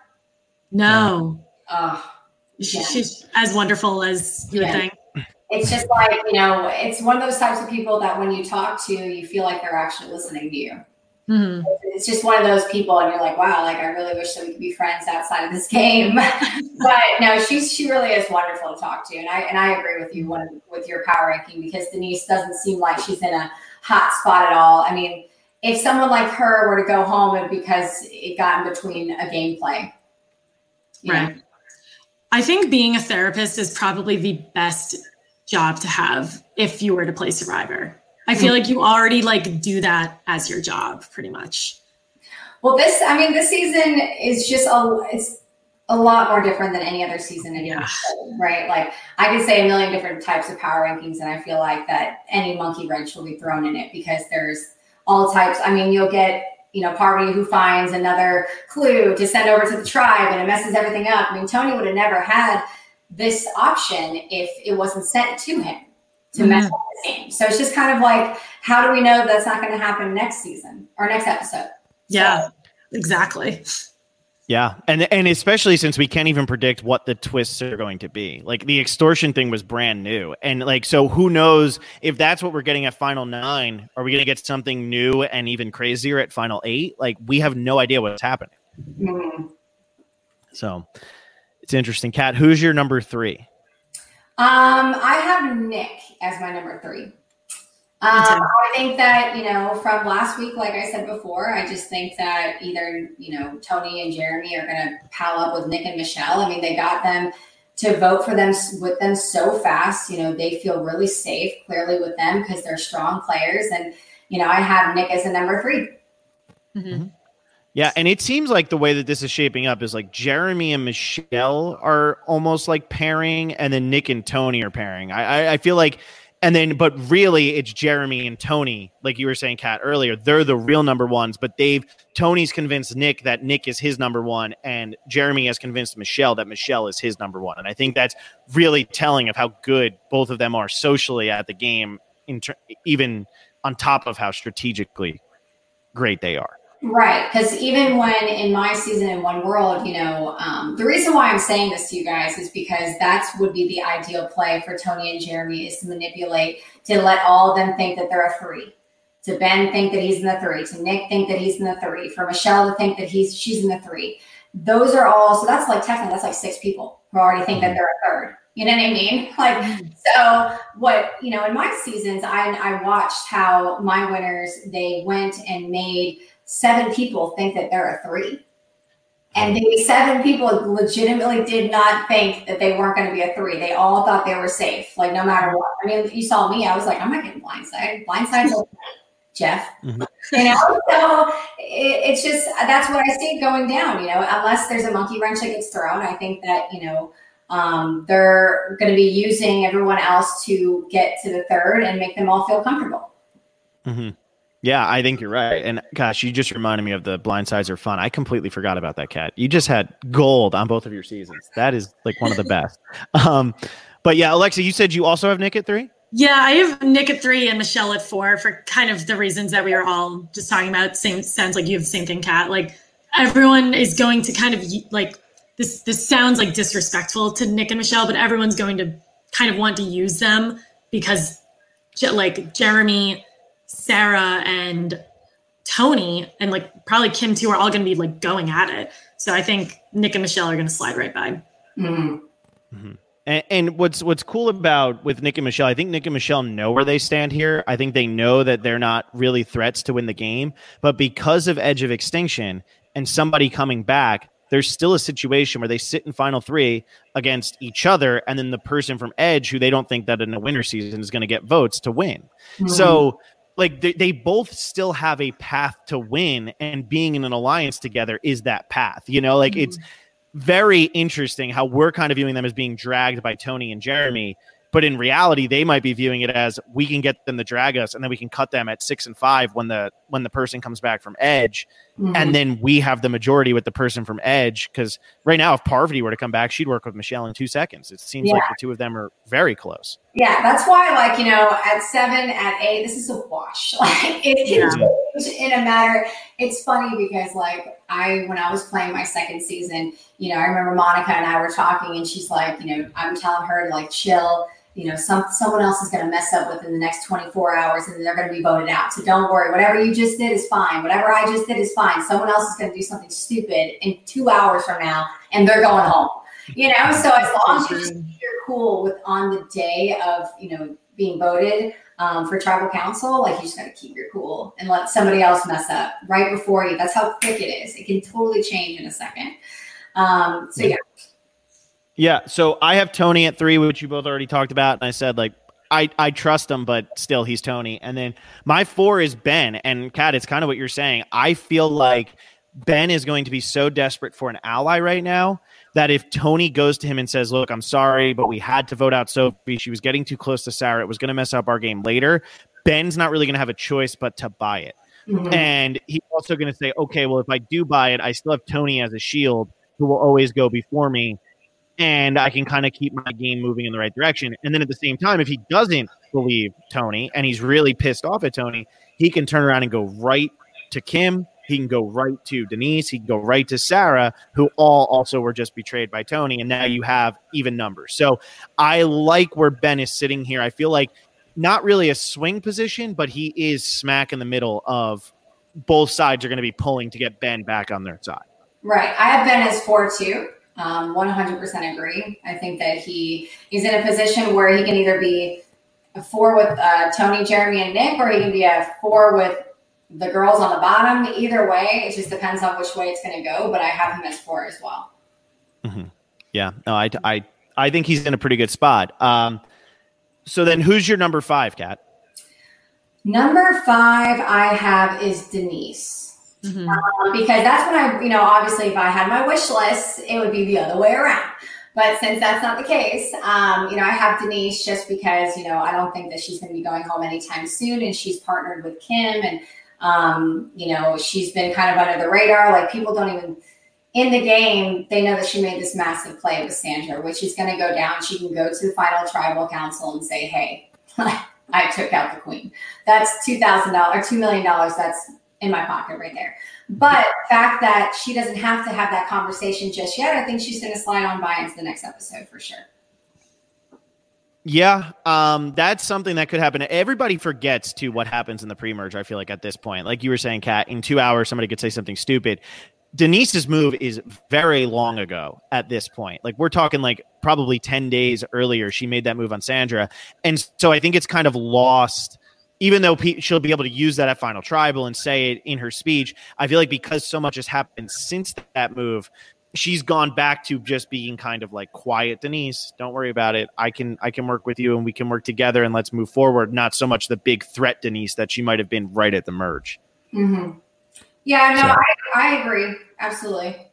No. Oh, she's as wonderful as you would think. It's just like, it's one of those types of people that when you talk to, you feel like they're actually listening to you. Mm-hmm. It's just one of those people, and you're like, wow, like I really wish that we could be friends outside of this game. But no, she really is wonderful to talk to, and I agree with you with your power ranking because Denise doesn't seem like she's in a hot spot at all. I mean, if someone like her were to go home, it'd because it got in between a gameplay. Right. I think being a therapist is probably the best job to have if you were to play Survivor. I feel like you already do that as your job pretty much. Well, this season is just it's a lot more different than any other season in your show, right? Like I could say a million different types of power rankings, and I feel like that any monkey wrench will be thrown in it because there's all types. I mean, you'll get, Parvati who finds another clue to send over to the tribe and it messes everything up. I mean, Tony would have never had this option if it wasn't sent to him to mess up the game. So it's just kind of like, how do we know that's not going to happen next season or next episode? Yeah, exactly. Yeah. And especially since we can't even predict what the twists are going to be. Like the extortion thing was brand new. And so who knows if that's what we're getting at Final 9, are we going to get something new and even crazier at Final 8? Like we have no idea what's happening. Mm-hmm. So it's interesting. Kat, who's your number 3? I have Nick as my number 3. I think that, from last week, like I said before, I just think that either, Tony and Jeremy are going to pal up with Nick and Michelle. I mean, they got them to vote for them with them so fast. They feel really safe clearly with them because they're strong players. And, I have Nick as a number 3. Mm-hmm. Yeah, and it seems like the way that this is shaping up is like Jeremy and Michelle are almost like pairing, and then Nick and Tony are pairing. I feel like And then, but really, it's Jeremy and Tony, like you were saying, Kat, earlier. They're the real number ones, but Tony's convinced Nick that Nick is his number one, and Jeremy has convinced Michelle that Michelle is his number one. And I think that's really telling of how good both of them are socially at the game, even on top of how strategically great they are. Right, because even when in my season in One World, the reason why I'm saying this to you guys is because would be the ideal play for Tony and Jeremy, is to manipulate, to let all of them think that they're a 3. To Ben think that he's in the 3. To Nick think that he's in the 3. For Michelle to think that she's in the 3. Those are all, so that's like technically, that's like 6 people who already think that they're a 3rd. You know what I mean? So what, in my seasons, I watched how my winners, they went and made 7 people think that they're a 3. And the 7 people legitimately did not think that they weren't going to be a 3. They all thought they were safe, like no matter what. I mean, you saw me, I was like, I'm not getting blindsided. Blindside's okay, Jeff. Mm-hmm. So it's just, that's what I see going down, unless there's a monkey wrench that gets thrown. I think that, they're going to be using everyone else to get to the 3rd and make them all feel comfortable. Mm-hmm. Yeah, I think you're right. And gosh, you just reminded me of the blindsides are fun. I completely forgot about that, Kat. You just had gold on both of your seasons. That is like one of the best. But yeah, Alexa, you said you also have Nick at 3? Yeah, I have Nick at 3 and Michelle at 4 for kind of the reasons that we were all just talking about. Sounds like you have the same thing, Kat. Like everyone is going to kind of like this sounds like disrespectful to Nick and Michelle, but everyone's going to kind of want to use them because like Jeremy, Sarah, and Tony, and like probably Kim too, are all going to be like going at it. So I think Nick and Michelle are going to slide right by. Mm-hmm. Mm-hmm. And what's cool about with Nick and Michelle, I think Nick and Michelle know where they stand here. I think they know that they're not really threats to win the game, but because of Edge of Extinction and somebody coming back, there's still a situation where they sit in final 3 against each other, and then the person from Edge, who they don't think that in a winter season is going to get votes to win. Mm-hmm. So like they both still have a path to win, and being in an alliance together is that path, mm-hmm. It's very interesting how we're kind of viewing them as being dragged by Tony and Jeremy, but in reality, they might be viewing it as we can get them to drag us, and then we can cut them at 6 and 5 when the person comes back from Edge, mm-hmm. and then we have the majority with the person from Edge. Because right now, if Parvati were to come back, she'd work with Michelle in 2 seconds. It seems like the two of them are very close. Yeah, that's why, at 7, at 8, this is a wash. It can change in a matter. It's funny because, when I was playing my second season, I remember Monica and I were talking, and she's like, I'm telling her to chill. Someone else is going to mess up within the next 24 hours, and they're going to be voted out. So don't worry. Whatever you just did is fine. Whatever I just did is fine. Someone else is going to do something stupid in 2 hours from now, and they're going home. So as long as you're cool with on the day of, being voted for tribal council, you just got to keep your cool and let somebody else mess up right before you. That's how quick it is. It can totally change in a second. Yeah, so I have Tony at 3, which you both already talked about, and I said, I trust him, but still, he's Tony. And then my 4 is Ben, and Kat, it's kind of what you're saying. I feel like Ben is going to be so desperate for an ally right now that if Tony goes to him and says, look, I'm sorry, but we had to vote out Sophie. She was getting too close to Sarah. It was going to mess up our game later. Ben's not really going to have a choice but to buy it. Mm-hmm. And he's also going to say, okay, well, if I do buy it, I still have Tony as a shield who will always go before me. And I can kind of keep my game moving in the right direction. And then at the same time, if he doesn't believe Tony and he's really pissed off at Tony, he can turn around and go right to Kim. He can go right to Denise. He can go right to Sarah, who all also were just betrayed by Tony. And now you have even numbers. So I like where Ben is sitting here. I feel like not really a swing position, but he is smack in the middle of both sides are going to be pulling to get Ben back on their side. Right. I have Ben as 4 too. 100% agree. I think that he's in a position where he can either be a 4 with Tony, Jeremy, and Nick, or he can be a 4 with the girls on the bottom. Either way, it just depends on which way it's going to go. But I have him as 4 as well. Mm-hmm. Yeah, no, I think he's in a pretty good spot. So then, who's your number 5, Kat? Number 5 I have is Denise. Mm-hmm. Because that's when obviously if I had my wish list, it would be the other way around. But since that's not the case, I have Denise just because, I don't think that she's going to be going home anytime soon. And she's partnered with Kim and, she's been kind of under the radar. Like people don't even in the game, they know that she made this massive play with Sandra, which is going to go down. She can go to the final tribal council and say, hey, I took out the queen. That's $2,000 or $2 million. That's in my pocket right there. But the fact that she doesn't have to have that conversation just yet, I think she's going to slide on by into the next episode for sure. Yeah, that's something that could happen. Everybody forgets to what happens in the pre-merge, I feel like, at this point. Like you were saying, Kat, in 2 hours, somebody could say something stupid. Denise's move is very long ago at this point. Like we're talking like probably 10 days earlier, she made that move on Sandra. And so I think it's kind of lost. Even though she'll be able to use that at Final Tribal and say it in her speech, I feel like because so much has happened since that move, she's gone back to just being kind of like quiet Denise. Don't worry about it. I can work with you and we can work together and let's move forward. Not so much the big threat Denise that she might have been right at the merge. Mm-hmm. Yeah, no, so. I agree. Absolutely.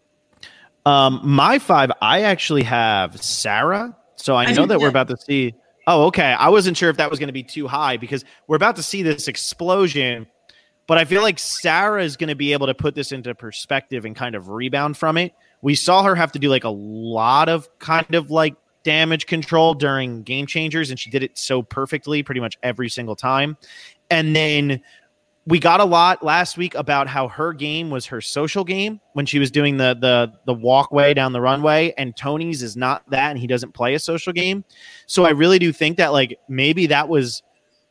My 5, I actually have Sarah. So I know that we're about to see. Oh, okay. I wasn't sure if that was going to be too high because we're about to see this explosion, but I feel like Sarah is going to be able to put this into perspective and kind of rebound from it. We saw her have to do like a lot of kind of like damage control during Game Changers, and she did it so perfectly pretty much every single time. And then we got a lot last week about how her game was her social game when she was doing the walkway down the runway, and Tony's is not that, and he doesn't play a social game. So I really do think that like maybe that was,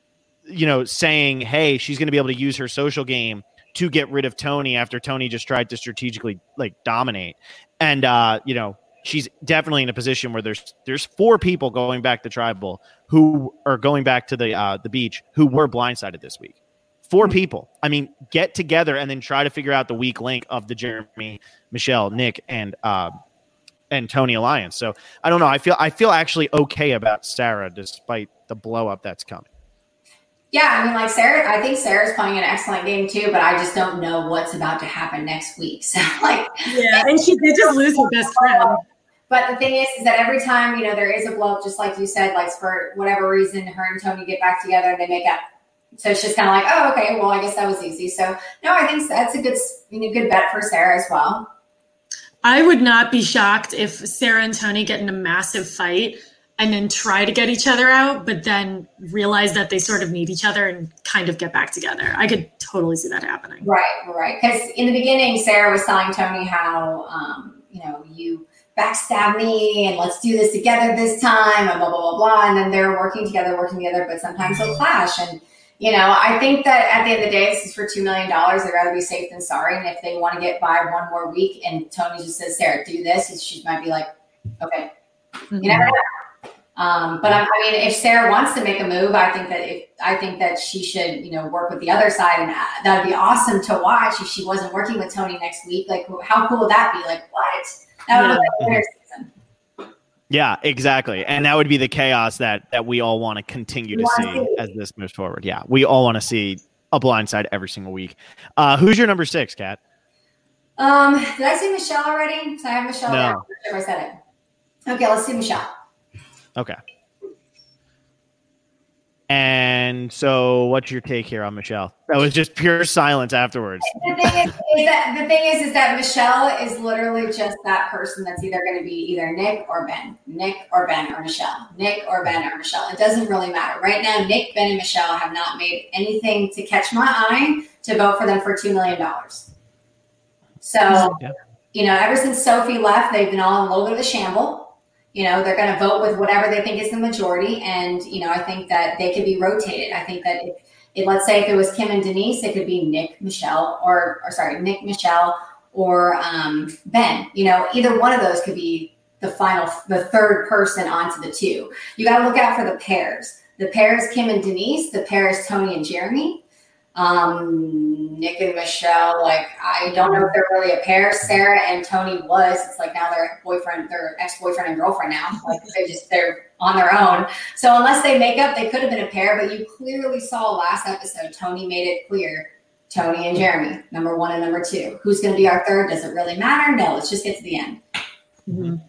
saying, hey, she's going to be able to use her social game to get rid of Tony after Tony just tried to strategically like dominate. And, she's definitely in a position where there's 4 people going back to Tribal who are going back to the beach who were blindsided this week. 4 people. I mean, get together and then try to figure out the weak link of the Jeremy, Michelle, Nick, and Tony alliance. So I don't know. I feel actually okay about Sarah despite the blow up that's coming. Yeah, I mean, like Sarah, I think Sarah's playing an excellent game too, but I just don't know what's about to happen next week. So yeah, and she did just lose her best friend. But the thing is that every time there is a blow up, just like you said, like for whatever reason, her and Tony get back together and they make up. So it's just kind of like, oh, okay, well, I guess that was easy. So, no, I think that's a good bet for Sarah as well. I would not be shocked if Sarah and Tony get in a massive fight and then try to get each other out, but then realize that they sort of need each other and kind of get back together. I could totally see that happening. Right. Because in the beginning, Sarah was telling Tony how, you backstab me and let's do this together this time and blah, blah, blah, blah. And then they're working together, but sometimes they'll clash. And I think that at the end of the day, this is for $2 million. They'd rather be safe than sorry. And if they want to get by one more week and Tony just says, Sarah, do this, she might be like, okay. Mm-hmm. You never know. But I mean, if Sarah wants to make a move, I think that she should, work with the other side. And that would be awesome to watch if she wasn't working with Tony next week. Like, how cool would that be? Like, what? That would look like a winner season. Yeah, exactly. And that would be the chaos that we all want to continue to see as this moves forward. Yeah, we all want to see a blindside every single week. Who's your number 6, Kat? Did I say Michelle already? So I have Michelle there. No. Sure I said it. Okay, let's see Michelle. Okay. And so what's your take here on Michelle? That was just pure silence afterwards. The thing is that Michelle is literally just that person that's either going to be either Nick or Ben or Michelle, Nick or Ben or Michelle. It doesn't really matter. Right now, Nick, Ben, and Michelle have not made anything to catch my eye to vote for them for $2 million. So, ever since Sophie left, they've been all in a little bit of a shamble. They're going to vote with whatever they think is the majority. And, I think that they could be rotated. I think that let's say if it was Kim and Denise, it could be Nick, Michelle, Nick, Michelle, or Ben. Either one of those could be the third person onto the 2. You got to look out for the pairs. The pair is Kim and Denise. The pair is Tony and Jeremy. Nick and Michelle, I don't know if they're really a pair. Sarah and Tony it's like now they're ex-boyfriend and girlfriend now. Like they're on their own. So unless they make up, they could have been a pair, but you clearly saw last episode, Tony made it clear, Tony and Jeremy, number 1 and number 2. Who's going to be our third? Does it really matter? No, let's just get to the end. Mm-hmm.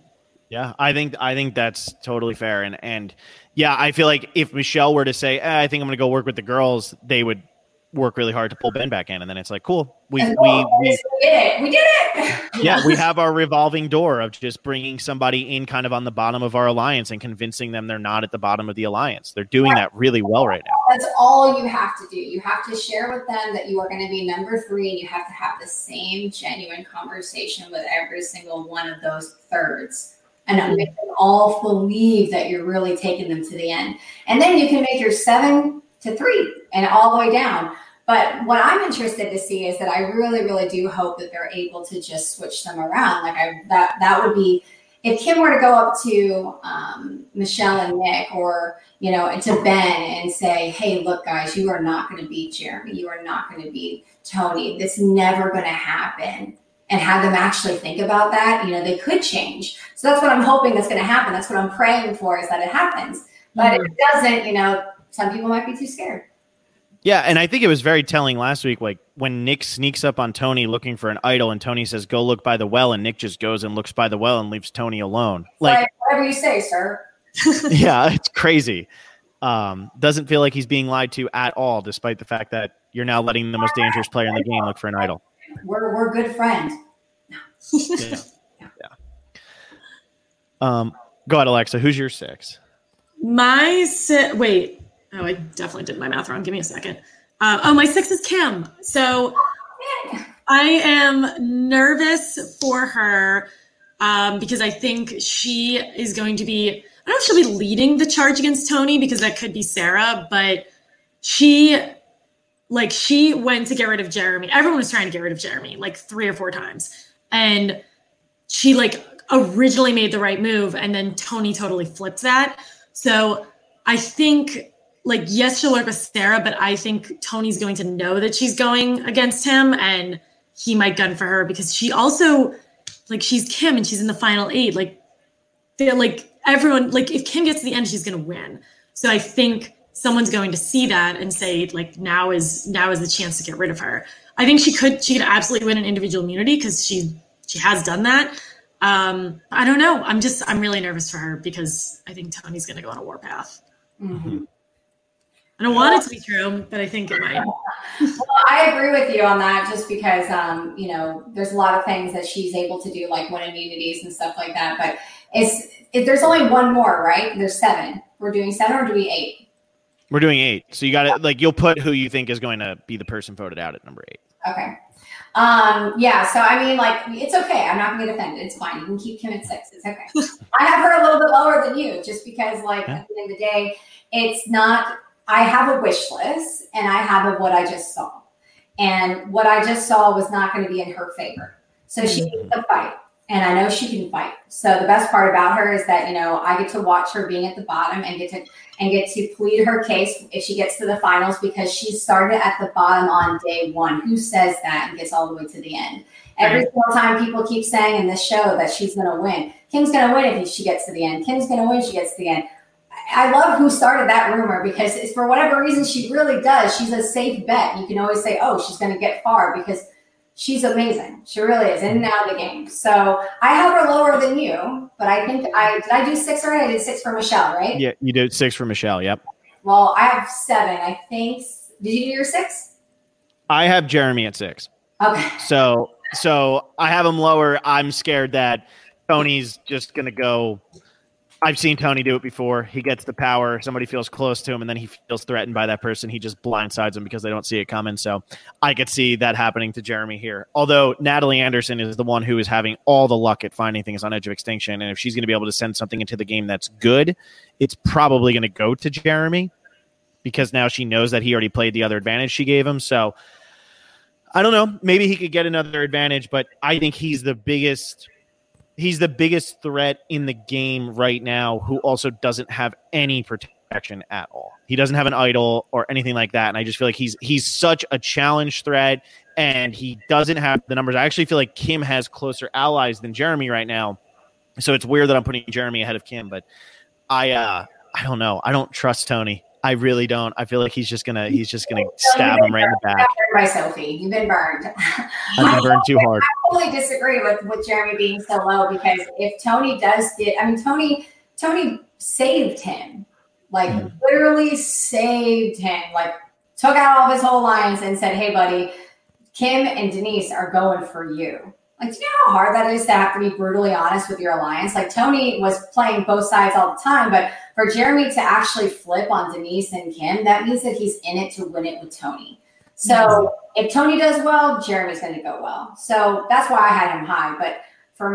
Yeah, I think that's totally fair. And yeah, I feel like if Michelle were to say, I think I'm going to go work with the girls, they would work really hard to pull Ben back in. And then it's like, cool. We did it. We did it. Yeah, we have our revolving door of just bringing somebody in kind of on the bottom of our alliance and convincing them they're not at the bottom of the alliance. They're doing that really well right now. That's all you have to do. You have to share with them that you are going to be number 3, and you have to have the same genuine conversation with every single one of those thirds. And make them all believe that you're really taking them to the end. And then you can make your 7 to 3 and all the way down. But what I'm interested to see is that I really, really do hope that they're able to just switch them around. Like that would be, if Kim were to go up to Michelle and Nick, or to Ben and say, "Hey, look, guys, you are not going to beat Jeremy. You are not going to beat Tony. This is never going to happen." And have them actually think about that, they could change. So that's what I'm hoping that's going to happen. That's what I'm praying for, is that it happens. But if it doesn't, some people might be too scared. Yeah, and I think it was very telling last week, like when Nick sneaks up on Tony looking for an idol, and Tony says, "Go look by the well," and Nick just goes and looks by the well and leaves Tony alone. Like whatever you say, sir. Yeah, it's crazy. Doesn't feel like he's being lied to at all, despite the fact that you're now letting the most dangerous player in the game look for an idol. We're good friends. Yeah. Go ahead, Alexa. Who's your 6? Wait. Oh, I definitely did my math wrong. Give me a second. My 6 is Kim. So I am nervous for her because I think she is going to be, I don't know if she'll be leading the charge against Tony, because that could be Sarah, but she went to get rid of Jeremy. Everyone was trying to get rid of Jeremy like 3 or 4 times. And she originally made the right move, and then Tony totally flipped that. So I think yes, she'll work with Sarah, but I think Tony's going to know that she's going against him, and he might gun for her, because she also she's Kim and she's in the final 8. Everyone, if Kim gets to the end, she's going to win. So I think someone's going to see that and say, now is the chance to get rid of her. I think she could absolutely win an individual immunity, because she has done that. I don't know. I'm really nervous for her, because I think Tony's going to go on a warpath. Mm-hmm. I don't want it to be true, but I think it might. Well, I agree with you on that, just because, there's a lot of things that she's able to do, like win immunities and stuff like that. But there's only one more, right? There's 7. We're doing 7, or do we 8? We're doing 8. So you got to you'll put who you think is going to be the person voted out at number 8. Okay. Yeah. So I mean, it's okay. I'm not going to get offended. It's fine. You can keep Kim at 6. It's okay. I have her a little bit lower than you, just because at the end of the day, it's not. I have a wish list, and I have what I just saw, and what I just saw was not going to be in her favor. So she needs to fight. And I know she can fight. So the best part about her is that, I get to watch her being at the bottom and get to plead her case if she gets to the finals, because she started at the bottom on day 1. Who says that and gets all the way to the end? Every single time people keep saying in this show that she's going to win. Kim's going to win if she gets to the end. Kim's going to win if she gets to the end. I love who started that rumor, because it's, for whatever reason, she really does. She's a safe bet. You can always say, oh, she's going to get far, because she's amazing. She really is, in and out of the game. So I have her lower than you, but I think did I do 6 already? I did 6 for Michelle, right? Yeah, you did 6 for Michelle. Yep. Well, I have 7. I think. Did you do your 6? I have Jeremy at 6. Okay. So I have him lower. I'm scared that Tony's just going to go. I've seen Tony do it before. He gets the power. Somebody feels close to him, and then he feels threatened by that person. He just blindsides them because they don't see it coming. So I could see that happening to Jeremy here. Although Natalie Anderson is the one who is having all the luck at finding things on Edge of Extinction. And if she's going to be able to send something into the game that's good, it's probably going to go to Jeremy, because now she knows that he already played the other advantage she gave him. So I don't know. Maybe he could get another advantage, but I think he's the biggest threat in the game right now, who also doesn't have any protection at all. He doesn't have an idol or anything like that. And I just feel like he's such a challenge threat, and he doesn't have the numbers. I actually feel like Kim has closer allies than Jeremy right now. So it's weird that I'm putting Jeremy ahead of Kim, but I don't know. I don't trust Tony. I really don't. I feel like he's just gonna stab him right in the back. By Sophie, you've been burned. I've been burned too hard. I totally disagree with Jeremy being so low, because if Tony Tony saved him, like literally saved him, like took out all of his whole alliance and said, "Hey, buddy, Kim and Denise are going for you." Like, do you know how hard that is to have to be brutally honest with your alliance? Like, Tony was playing both sides all the time, but for Jeremy to actually flip on Denise and Kim, that means that he's in it to win it with Tony. So if Tony does well, Jeremy's going to go well. So that's why I had him high. But for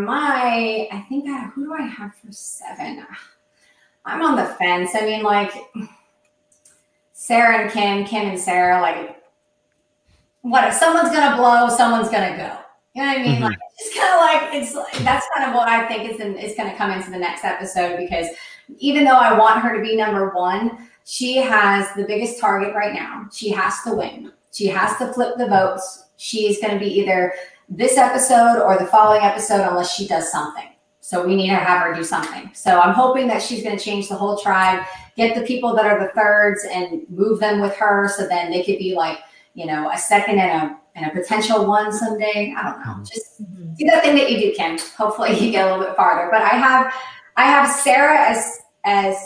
who do I have for 7? I'm on the fence. I mean, like, Sarah and Kim and Sarah, like, what if someone's going to blow, someone's going to go. You know what I mean? Like, it's kind of like, that's kind of what I think is going to come into the next episode, because even though I want her to be number 1, she has the biggest target right now. She has to win. She has to flip the votes. She is going to be either this episode or the following episode, unless she does something. So we need to have her do something. So I'm hoping that she's going to change the whole tribe, get the people that are the thirds and move them with her, so then they could be like, you know, a second and a potential 1 someday. I don't know. Just do that thing that you do, Kim. Hopefully you get a little bit farther. But I have Sarah as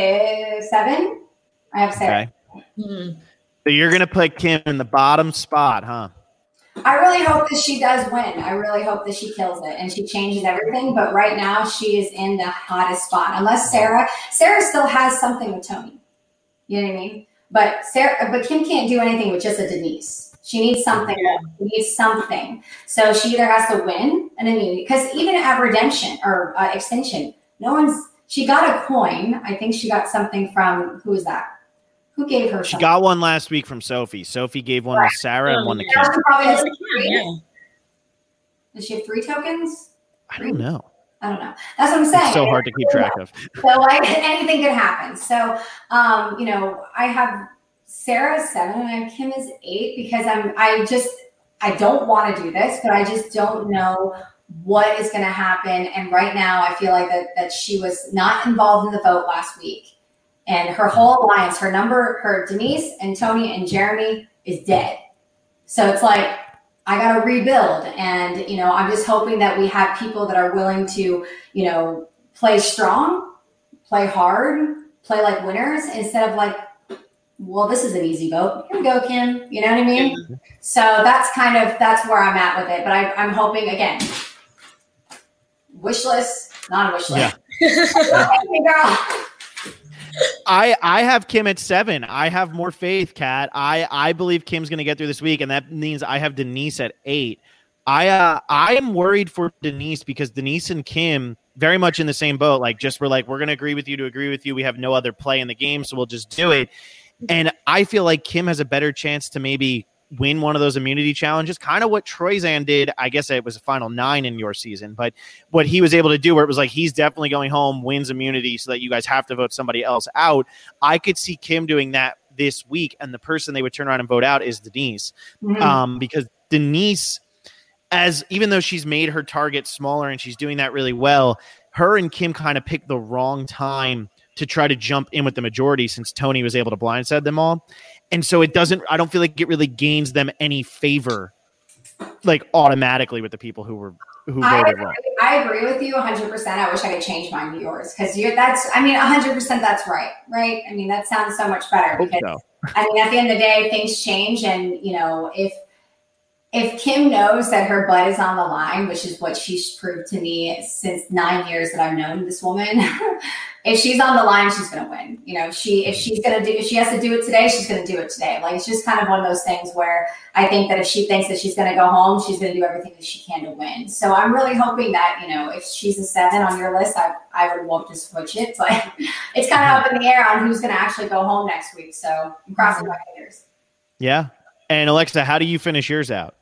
7. I have Sarah. Okay. So you're going to put Kim in the bottom spot, huh? I really hope that she does win. I really hope that she kills it and she changes everything. But right now she is in the hottest spot. Unless Sarah still has something with Tony. You know what I mean? But Kim can't do anything with just a Denise. She needs something. She needs something. So she either has to win an immunity, because even at redemption or extinction, she got a coin. I think she got something from, who was that? Who gave her something? She got one last week from Sophie. Sophie gave one to Sarah and one to Kim. Probably has 3. Does she have 3 tokens? I don't know. That's what I'm saying. It's so hard to keep track of. So like anything could happen. So, you know, I have Sarah as 7 and I have Kim as 8, because I don't want to do this, but I just don't know what is going to happen. And right now I feel like that she was not involved in the vote last week, and her whole alliance, her Denise and Tony and Jeremy is dead. So it's like, I got to rebuild. And, you know, I'm just hoping that we have people that are willing to, you know, play strong, play hard, play like winners, instead of like, well, this is an easy vote. Here we go, Kim. You know what I mean? Mm-hmm. So that's where I'm at with it. But I'm hoping, again, wish list, not a wish list. Yeah. Girl. I have Kim at 7. I have more faith, Kat. I believe Kim's going to get through this week, and that means I have Denise at 8. I am worried for Denise, because Denise and Kim very much in the same boat. Like, we're going to agree with you to agree with you. We have no other play in the game, so we'll just do it. And I feel like Kim has a better chance to maybe win one of those immunity challenges, kind of what Troyzan did. I guess it was a final 9 in your season, but what he was able to do, where it was like, he's definitely going home, wins immunity so that you guys have to vote somebody else out. I could see Kim doing that this week, and the person they would turn around and vote out is Denise. Mm-hmm. Because Denise, even though she's made her target smaller and she's doing that really well, her and Kim kind of picked the wrong time to try to jump in with the majority, since Tony was able to blindside them all. And so I don't feel like it really gains them any favor, like automatically, with the people who voted wrong. I agree with you 100%. I wish I could change mine to yours, because 100% that's right? I mean, that sounds so much better, because I mean, at the end of the day, things change. And, you know, if Kim knows that her butt is on the line, which is what she's proved to me since 9 years that I've known this woman, if she's on the line, she's going to win. You know, if she has to do it today, she's going to do it today. Like, it's just kind of one of those things where I think that if she thinks that she's going to go home, she's going to do everything that she can to win. So I'm really hoping that, you know, if she's a 7 on your list, I would love to switch it. But it's kind of up in the air on who's going to actually go home next week. So I'm crossing my fingers. Yeah. And Alexa, how do you finish yours out?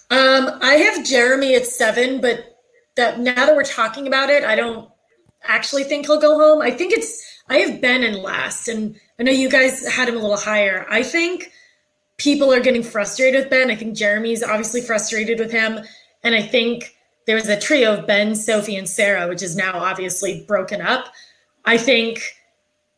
I have Jeremy at 7, but now that we're talking about it, I don't actually think he'll go home. I have Ben in last, and I know you guys had him a little higher. I think people are getting frustrated with Ben. I think Jeremy's obviously frustrated with him, and I think there was a trio of Ben, Sophie, and Sarah, which is now obviously broken up. I think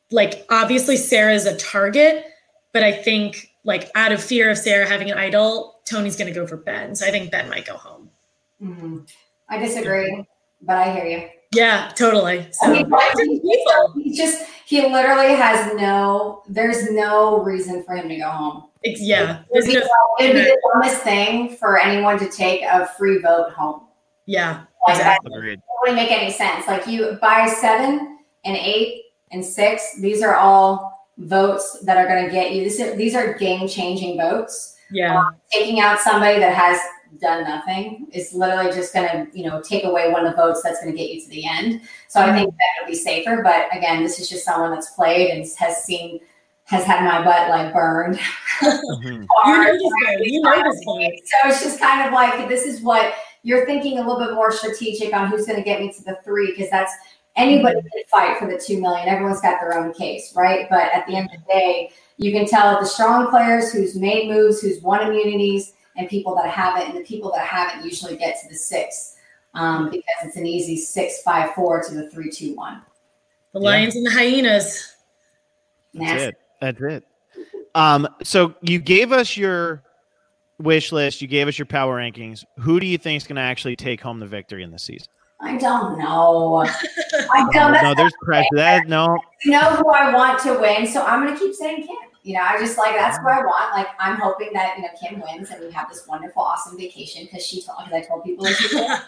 like, obviously Sarah's a target, but I think, like, out of fear of Sarah having an idol, Tony's going to go for Ben. So I think Ben might go home. Mm-hmm. I disagree, but I hear you. Yeah, totally. So he literally there's no reason for him to go home. Yeah. It'd be the dumbest thing for anyone to take a free vote home. Yeah. Like exactly. That wouldn't make any sense. Like, you by 7 and 8 and 6, these are all votes that are going to get you. These are game-changing votes. Yeah. Taking out somebody that has done nothing is literally just going to, take away one of the votes that's going to get you to the end. So I think that would be safer. But again, this is just someone that's played and has had my butt like burned. Mm-hmm. You know this guy. So it's just kind of like, this is what you're thinking, a little bit more strategic on who's going to get me to the 3, because that's anybody can fight for the 2 million. Everyone's got their own case, right? But at the end of the day, you can tell the strong players who's made moves, who's won immunities, and people that haven't. And the people that haven't usually get to the 6 because it's an easy 6-5-4 to the 3-2-1. The Lions and the Hyenas. Nasty. That's it. So you gave us your wish list. You gave us your power rankings. Who do you think is going to actually take home the victory in this season? I don't know. No, there's pressure. No. You know who I want to win, so I'm going to keep saying Kim. I just that's what I want. Like, I'm hoping that Kim wins and we have this wonderful, awesome vacation because I told people that she did.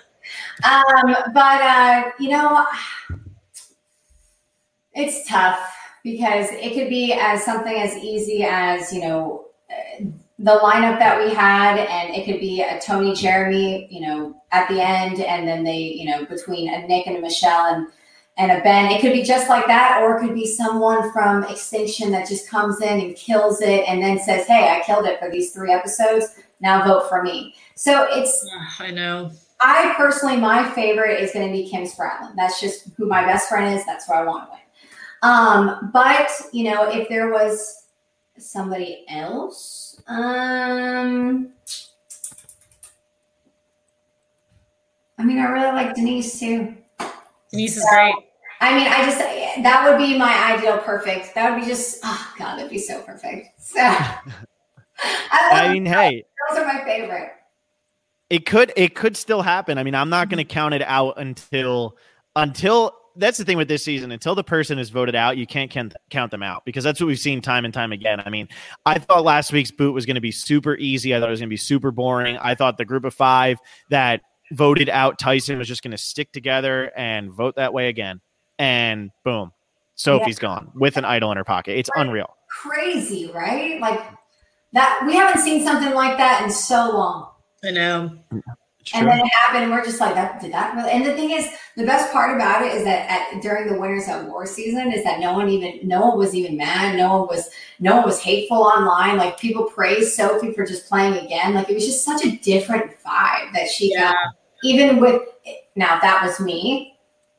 But it's tough because it could be as something as easy as the lineup that we had, and it could be a Tony Jeremy, at the end, and then they, between a Nick and a Michelle and a Ben. It could be just like that, or it could be someone from Extinction that just comes in and kills it and then says, hey, I killed it for these 3 episodes. Now vote for me. So I know. I personally, my favorite is going to be Kim Spradlin. That's just who my best friend is. That's who I want to win. But, if there was somebody else, I really like Denise too. Denise is great. That would be my ideal perfect. That would be just, oh God, that'd be so perfect. So, hey, those are my favorite. It could still happen. I'm not going to count it out until that's the thing with this season. Until the person is voted out, you can't count them out, because that's what we've seen time and time again. I thought last week's boot was going to be super easy. I thought it was going to be super boring. I thought the group of 5 that voted out Tyson was just going to stick together and vote that way again. And boom, Sophie's gone with an idol in her pocket. It's unreal. Crazy, right? Like that. We haven't seen something like that in so long. I know. And then it happened, and we're just like, did that really? And the thing is, the best part about it is that during the Winners at War season is that no one was even mad. No one was hateful online. Like, people praised Sophie for just playing again. Like, it was just such a different vibe that she got. Even with, now if that was me,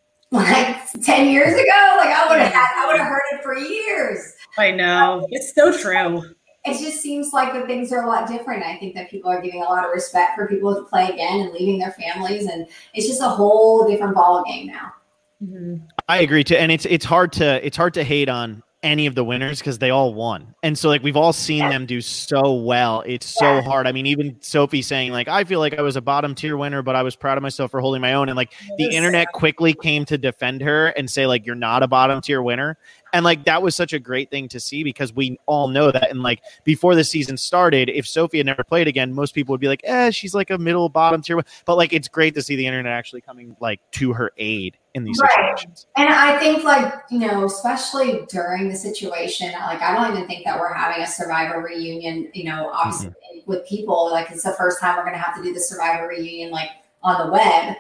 like 10 years ago, like I would have heard it for years. I know. It's so true. It just seems like that things are a lot different. I think that people are giving a lot of respect for people to play again and leaving their families, and it's just a whole different ball game now. Mm-hmm. I agree too, and it's hard to hate on any of the winners because they all won, and so like we've all seen them do so well. It's so hard. Even Sophie saying like, I feel like I was a bottom tier winner, but I was proud of myself for holding my own, and like the internet quickly came to defend her and say like, you're not a bottom tier winner. And like, that was such a great thing to see, because we all know that. And like, before the season started, if Sophie had never played again, most people would be like, she's like a middle bottom tier. But like, it's great to see the internet actually coming like to her aid in these situations. And I think like, especially during the situation, like, I don't even think that we're having a Survivor reunion, obviously with people, like it's the first time we're going to have to do the Survivor reunion, like on the web.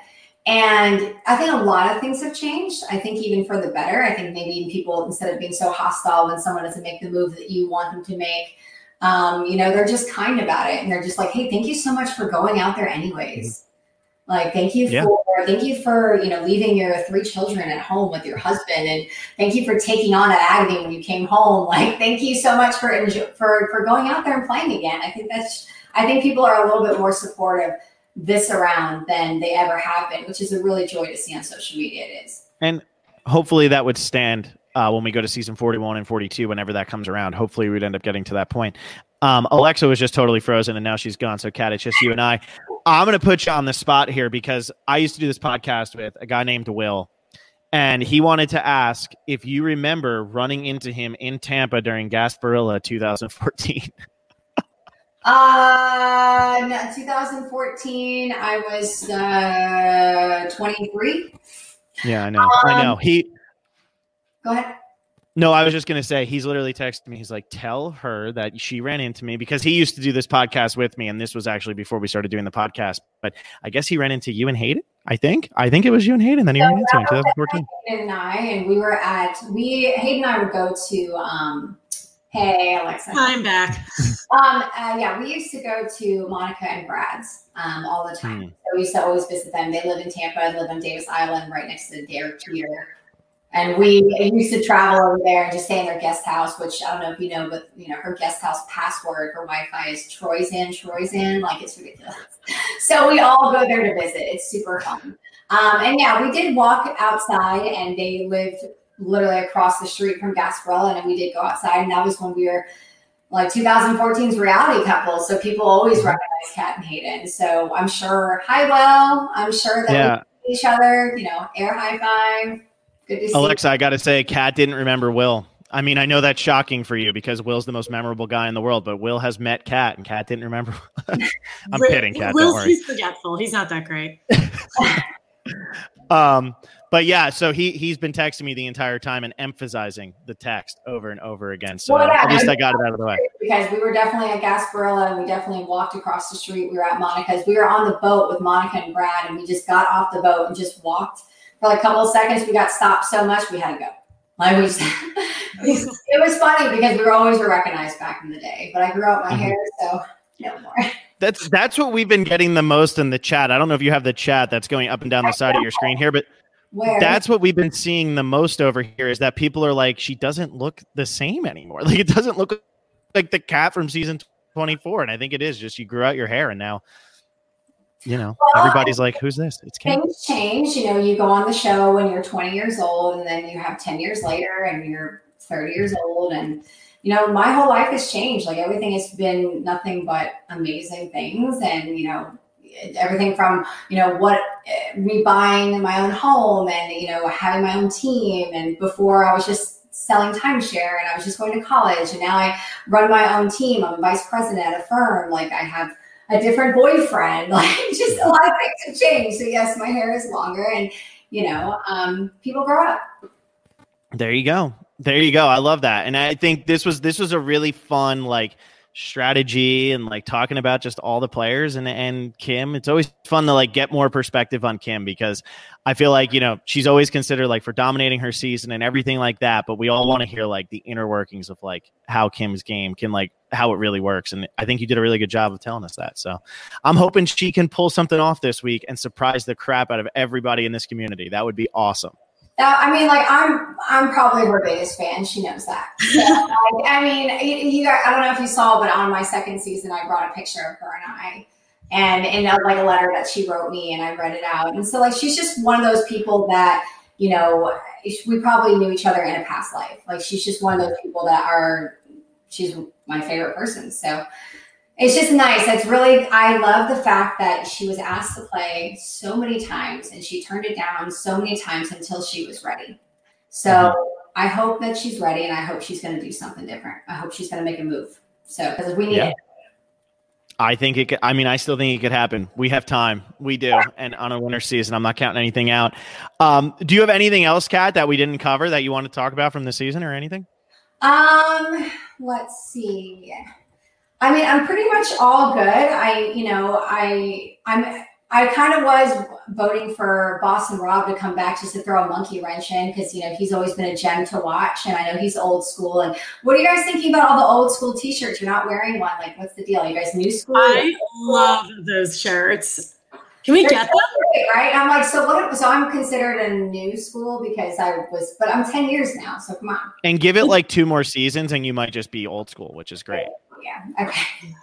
And I think a lot of things have changed. I think even for the better. I think maybe people, instead of being so hostile when someone doesn't make the move that you want them to make, they're just kind about it. And they're just like, hey, thank you so much for going out there anyways. Like, thank you for, leaving your 3 children at home with your husband. And thank you for taking on that agony when you came home. Like, thank you so much for going out there and playing again. I think people are a little bit more supportive this around than they ever have been, which is a really joy to see on social media. It is. And hopefully that would stand when we go to season 41 and 42, whenever that comes around. Hopefully we'd end up getting to that point. Alexa was just totally frozen and now she's gone. So Kat, it's just you and I. I'm going to put you on the spot here because I used to do this podcast with a guy named Will, and he wanted to ask if you remember running into him in Tampa during Gasparilla 2014. No, 2014, I was 23. Yeah, I know. I know. Go ahead. No, I was just going to say, he's literally texted me. He's like, tell her that she ran into me, because he used to do this podcast with me. And this was actually before we started doing the podcast. But I guess he ran into you and Hayden. I think it was you and Hayden. Then he ran into me in 2014. Hayden and we were Hayden and I would go to, hey, Alexa. I'm back. Yeah, we used to go to Monica and Brad's all the time. So we used to always visit them. They live in Tampa. I live on Davis Island, right next to the Derek Pier. And we used to travel over there and just stay in their guest house, which I don't know if you know, but her guest house password, her Wi-Fi is Troy's in, like it's ridiculous. So we all go there to visit. It's super fun. And yeah, we did walk outside, and they lived literally across the street from Gasparilla, and we did go outside, and that was when we were like 2014's reality couple. So people always recognize Kat and Hayden. So I'm sure, hi, Will. I'm sure that we see each other, air high five. Good to see Alexa, I got to say, Kat didn't remember Will. I mean, I know that's shocking for you because Will's the most memorable guy in the world, but Will has met Kat, and Kat didn't remember. I'm kidding, Kat. Don't worry. He's forgetful. He's not that great. But yeah, so he's been texting me the entire time and emphasizing the text over and over again. So at least I got it out of the way. Because we were definitely at Gasparilla, and we definitely walked across the street. We were at Monica's. We were on the boat with Monica and Brad, and we just got off the boat and just walked for like a couple of seconds. We got stopped so much we had to go. Like it was funny because we were always recognized back in the day. But I grew out my hair, so no more. That's what we've been getting the most in the chat. I don't know if you have the chat that's going up and down the side of your screen here, but that's what we've been seeing the most over here, is that people are like, she doesn't look the same anymore. Like, it doesn't look like the Kat from season 24. And I think it is just you grew out your hair, and now, everybody's like, who's this? It's Kat. Things change. You go on the show when you're 20 years old, and then you have 10 years later and you're 30 years old. And, my whole life has changed. Like, everything has been nothing but amazing things. And, everything from, me buying my own home and, having my own team. And before I was just selling timeshare and I was just going to college. And now I run my own team. I'm a vice president at a firm. Like, I have a different boyfriend. Like, just a lot of things have changed. So yes, my hair is longer, and, people grow up. There you go. I love that. And I think this was a really fun, strategy and talking about just all the players and Kim. It's always fun to get more perspective on Kim, because I feel like, she's always considered for dominating her season and everything like that. But we all want to hear the inner workings of how Kim's game can how it really works. And I think you did a really good job of telling us that. So I'm hoping she can pull something off this week and surprise the crap out of everybody in this community. That would be awesome. I'm probably her biggest fan. She knows that. So, you guys, I don't know if you saw, but on my second season, I brought a picture of her and I, and in a letter that she wrote me, and I read it out. And so she's just one of those people that, we probably knew each other in a past life. She's just one of those people she's my favorite person. So it's just nice. I love the fact that she was asked to play so many times, and she turned it down so many times until she was ready. So I hope that she's ready, and I hope she's going to do something different. I hope she's going to make a move. So, because we need it. I think it could. I still think it could happen. We have time. We do. And on a winter season, I'm not counting anything out. Do you have anything else, Kat, that we didn't cover that you want to talk about from the season or anything? Let's see. I'm pretty much all good. I kind of was voting for Boston Rob to come back just to throw a monkey wrench in, because, he's always been a gem to watch, and I know he's old school. And what are you guys thinking about all the old school t-shirts? You're not wearing one. What's the deal? Are you guys new school? I love those shirts. Can we get them? Right? I'm like, so I'm considered a new school because but I'm 10 years now. So come on. And give it 2 more seasons and you might just be old school, which is great. Yeah. Okay.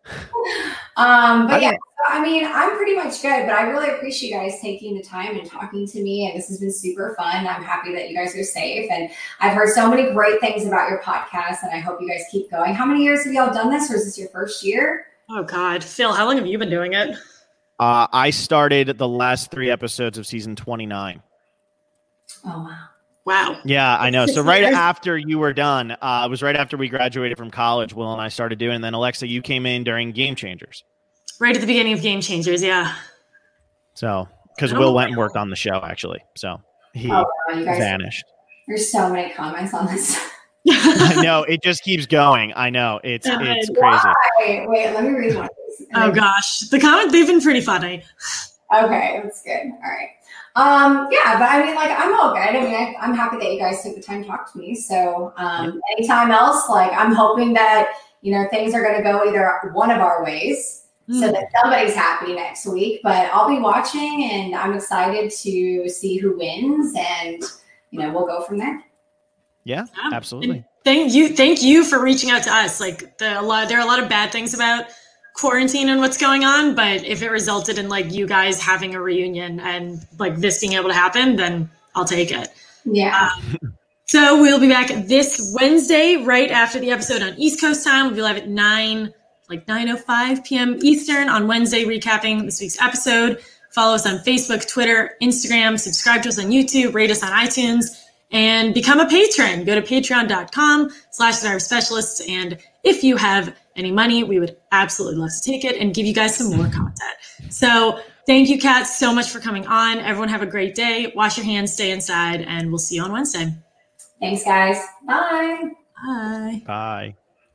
But yeah, I mean, I'm pretty much good, but I really appreciate you guys taking the time and talking to me. And this has been super fun. I'm happy that you guys are safe. And I've heard so many great things about your podcast, and I hope you guys keep going. How many years have y'all done this, or is this your first year? Oh God, Phil, how long have you been doing it? I started the last 3 episodes of season 29. Oh, wow. Wow. Yeah, I know. So right after you were done, it was right after we graduated from college, Will and I started doing it. And then Alexa, you came in during Game Changers. Right at the beginning of Game Changers, yeah. So, because Will went and worked on the show, actually. So he vanished. There's so many comments on this. I know. It just keeps going. I know. It's crazy. Why? Wait, let me read one of these. Oh, gosh. The comments, they've been pretty funny. Okay, that's good. All right. Yeah, but I mean, like, I'm all good. I mean, I'm happy that you guys took the time to talk to me. So anytime else, like, I'm hoping that, things are going to go either one of our ways so that somebody's happy next week. But I'll be watching, and I'm excited to see who wins, and, we'll go from there. Yeah, absolutely. And thank you for reaching out to us. Like, there are a lot of bad things about quarantine and what's going on, but if it resulted in like you guys having a reunion and like this being able to happen, then I'll take it. Yeah. So we'll be back this Wednesday right after the episode on East Coast time. We'll be live at 9:05 p.m. Eastern on Wednesday, recapping this week's episode. Follow us on Facebook, Twitter, Instagram, subscribe to us on YouTube, rate us on iTunes, and become a patron. Go to patreon.com/DinerSpecialists. And if you have any money, we would absolutely love to take it and give you guys some more content. So thank you, Kat, so much for coming on. Everyone have a great day. Wash your hands, stay inside, and we'll see you on Wednesday. Thanks, guys. Bye. Bye. Bye.